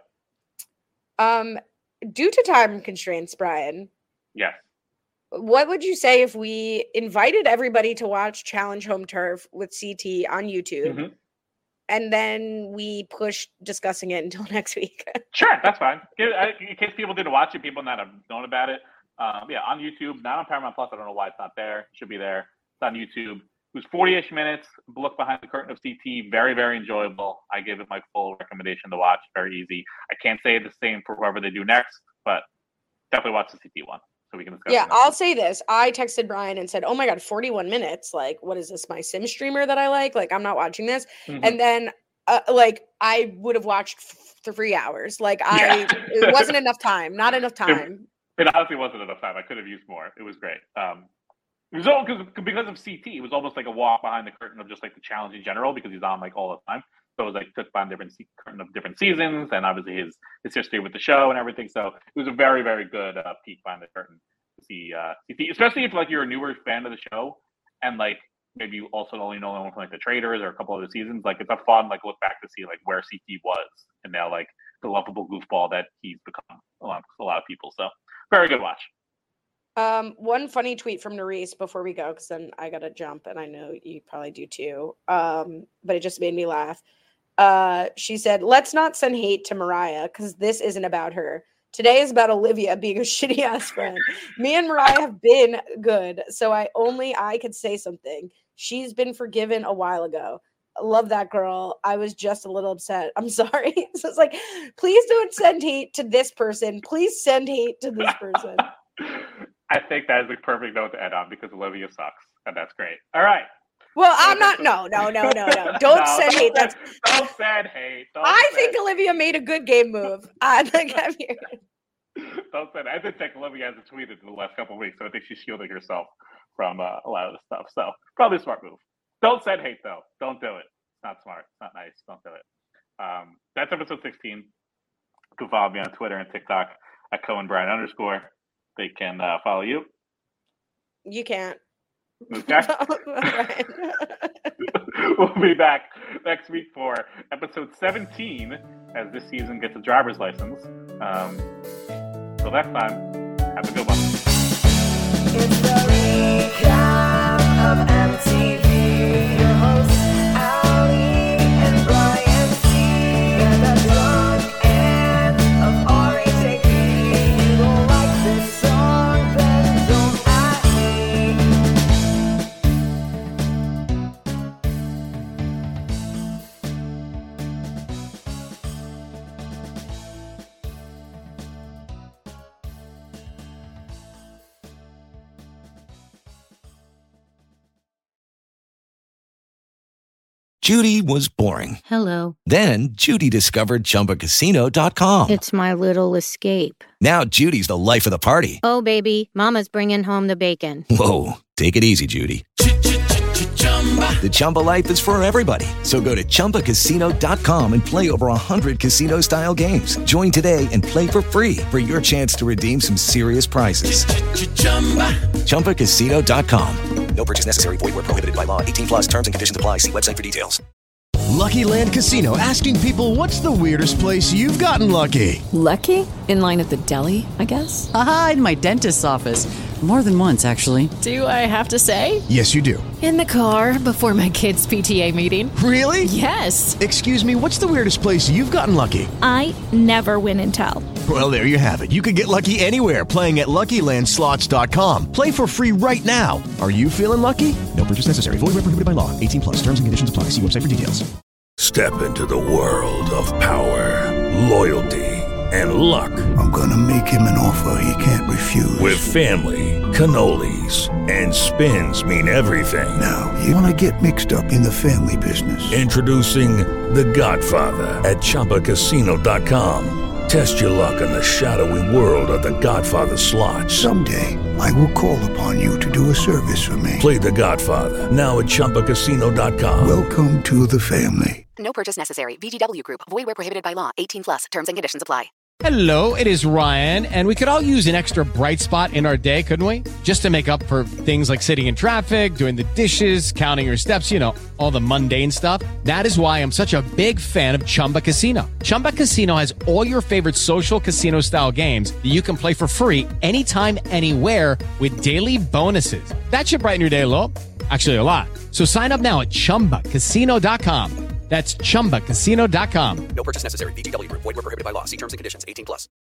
G: Um, due to time constraints, Brian.
F: Yeah.
G: What would you say if we invited everybody to watch Challenge Home Turf with C T on YouTube? Mm-hmm. And then we push discussing it until next week.
F: Sure, that's fine. In case people didn't watch it, people not have known about it. Um, yeah, on YouTube, not on Paramount Plus. I don't know why it's not there. It should be there. It's on YouTube. It was forty-ish minutes. Look behind the curtain of C T. Very, very enjoyable. I gave it my full recommendation to watch. Very easy. I can't say the same for whoever they do next, but definitely watch the C T one. So we can discuss.
G: Yeah, I'll say this. I texted Brian and said, oh my God, forty-one minutes. Like, what is this? My sim streamer that I like? Like, I'm not watching this. Mm-hmm. And then, uh, like, I would have watched f- three hours. Like, I, yeah. It wasn't enough time. Not enough time.
F: It, it honestly wasn't enough time. I could have used more. It was great. Um, it was all because because of C T. It was almost like a walk behind the curtain of just like the challenge in general because he's on like all the time. So it was like took behind different se- curtain of different seasons and obviously his his history with the show and everything. So it was a very, very good uh, peek behind the curtain. See, uh, especially if like you're a newer fan of the show, and like maybe you also only know them from like the Traders or a couple of the seasons. Like it's a fun like look back to see like where C T was, and now like the lovable goofball that he's become a lot, a lot of people. So very good watch.
G: Um, one funny tweet from Nerese before we go, because then I gotta jump, and I know you probably do too. Um, but it just made me laugh. Uh, she said, "Let's not send hate to Mariah because this isn't about her. Today is about Olivia being a shitty ass friend. Me and Mariah have been good, so I only I could say something. She's been forgiven a while ago. I love that girl. I was just a little upset. I'm sorry." So it's like, please don't send hate to this person. Please send hate to this person.
F: I think that is the perfect note to end on because Olivia sucks, and that's great. All right.
G: Well, I'm not. No, no, no, no, no. Don't no, send hate. That's
F: don't send hate. Don't
G: I
F: send
G: think Olivia made a good game move. I think I'm here.
F: Don't send. I did think Olivia hasn't tweeted in the last couple of weeks, so I think she's shielding herself from uh, a lot of the stuff. So probably a smart move. Don't send hate though. Don't do it. It's not smart. It's not nice. Don't do it. Um, that's episode sixteen. You can follow me on Twitter and TikTok at Cohen Brian underscore. They can uh, follow you.
G: You can't.
F: Okay. We'll be back next week for episode seventeen as this season gets a driver's license. Um, till next time, have a good one.
L: It's the recap of M T V. Your hosts, Ali and Brian C. And the drunk end of R H A P. You don't like this song, then don't at me.
J: Judy was boring.
K: Hello.
J: Then Judy discovered Chumba Casino dot com.
K: It's my little escape.
J: Now Judy's the life of the party.
K: Oh, baby, mama's bringing home the bacon.
J: Whoa, take it easy, Judy. The Chumba life is for everybody. So go to Chumba Casino dot com and play over one hundred casino-style games. Join today and play for free for your chance to redeem some serious prizes. Chumba Casino dot com.
D: No purchase necessary. Void where prohibited by law. eighteen plus terms and conditions apply. See website for details.
M: Lucky Land Casino, asking people, what's the weirdest place you've gotten lucky?
H: Lucky? In line at the deli, I guess?
N: Aha, in my dentist's office. More than once, actually.
O: Do I have to say?
M: Yes, you do.
O: In the car before my kids' P T A meeting.
M: Really?
O: Yes.
M: Excuse me, what's the weirdest place you've gotten lucky?
P: I never win and tell.
M: Well, there you have it. You can get lucky anywhere, playing at Lucky Land Slots dot com. Play for free right now. Are you feeling lucky? No purchase necessary. Void where prohibited by law. eighteen plus. Terms and conditions apply. See website for details.
Q: Step into the world of power, loyalty, and luck.
R: I'm gonna make him an offer he can't refuse.
Q: With family, cannolis, and spins mean everything.
R: Now, you wanna get mixed up in the family business.
Q: Introducing The Godfather at Chumba Casino dot com. Test your luck in the shadowy world of The Godfather slot.
R: Someday, I will call upon you to do a service for me.
Q: Play The Godfather, now at Chumba Casino dot com.
R: Welcome to the family.
S: No purchase necessary. V G W Group. Void where prohibited by law. eighteen plus. Terms and conditions apply.
C: Hello, it is Ryan, and we could all use an extra bright spot in our day, couldn't we? Just to make up for things like sitting in traffic, doing the dishes, counting your steps, you know, all the mundane stuff. That is why I'm such a big fan of Chumba Casino. Chumba Casino has all your favorite social casino-style games that you can play for free anytime, anywhere with daily bonuses. That should brighten your day a little. Actually, a lot. So sign up now at Chumba Casino dot com. That's Chumba Casino dot com.
D: No purchase necessary. V G W Group. Void where prohibited by law. See terms and conditions. eighteen plus.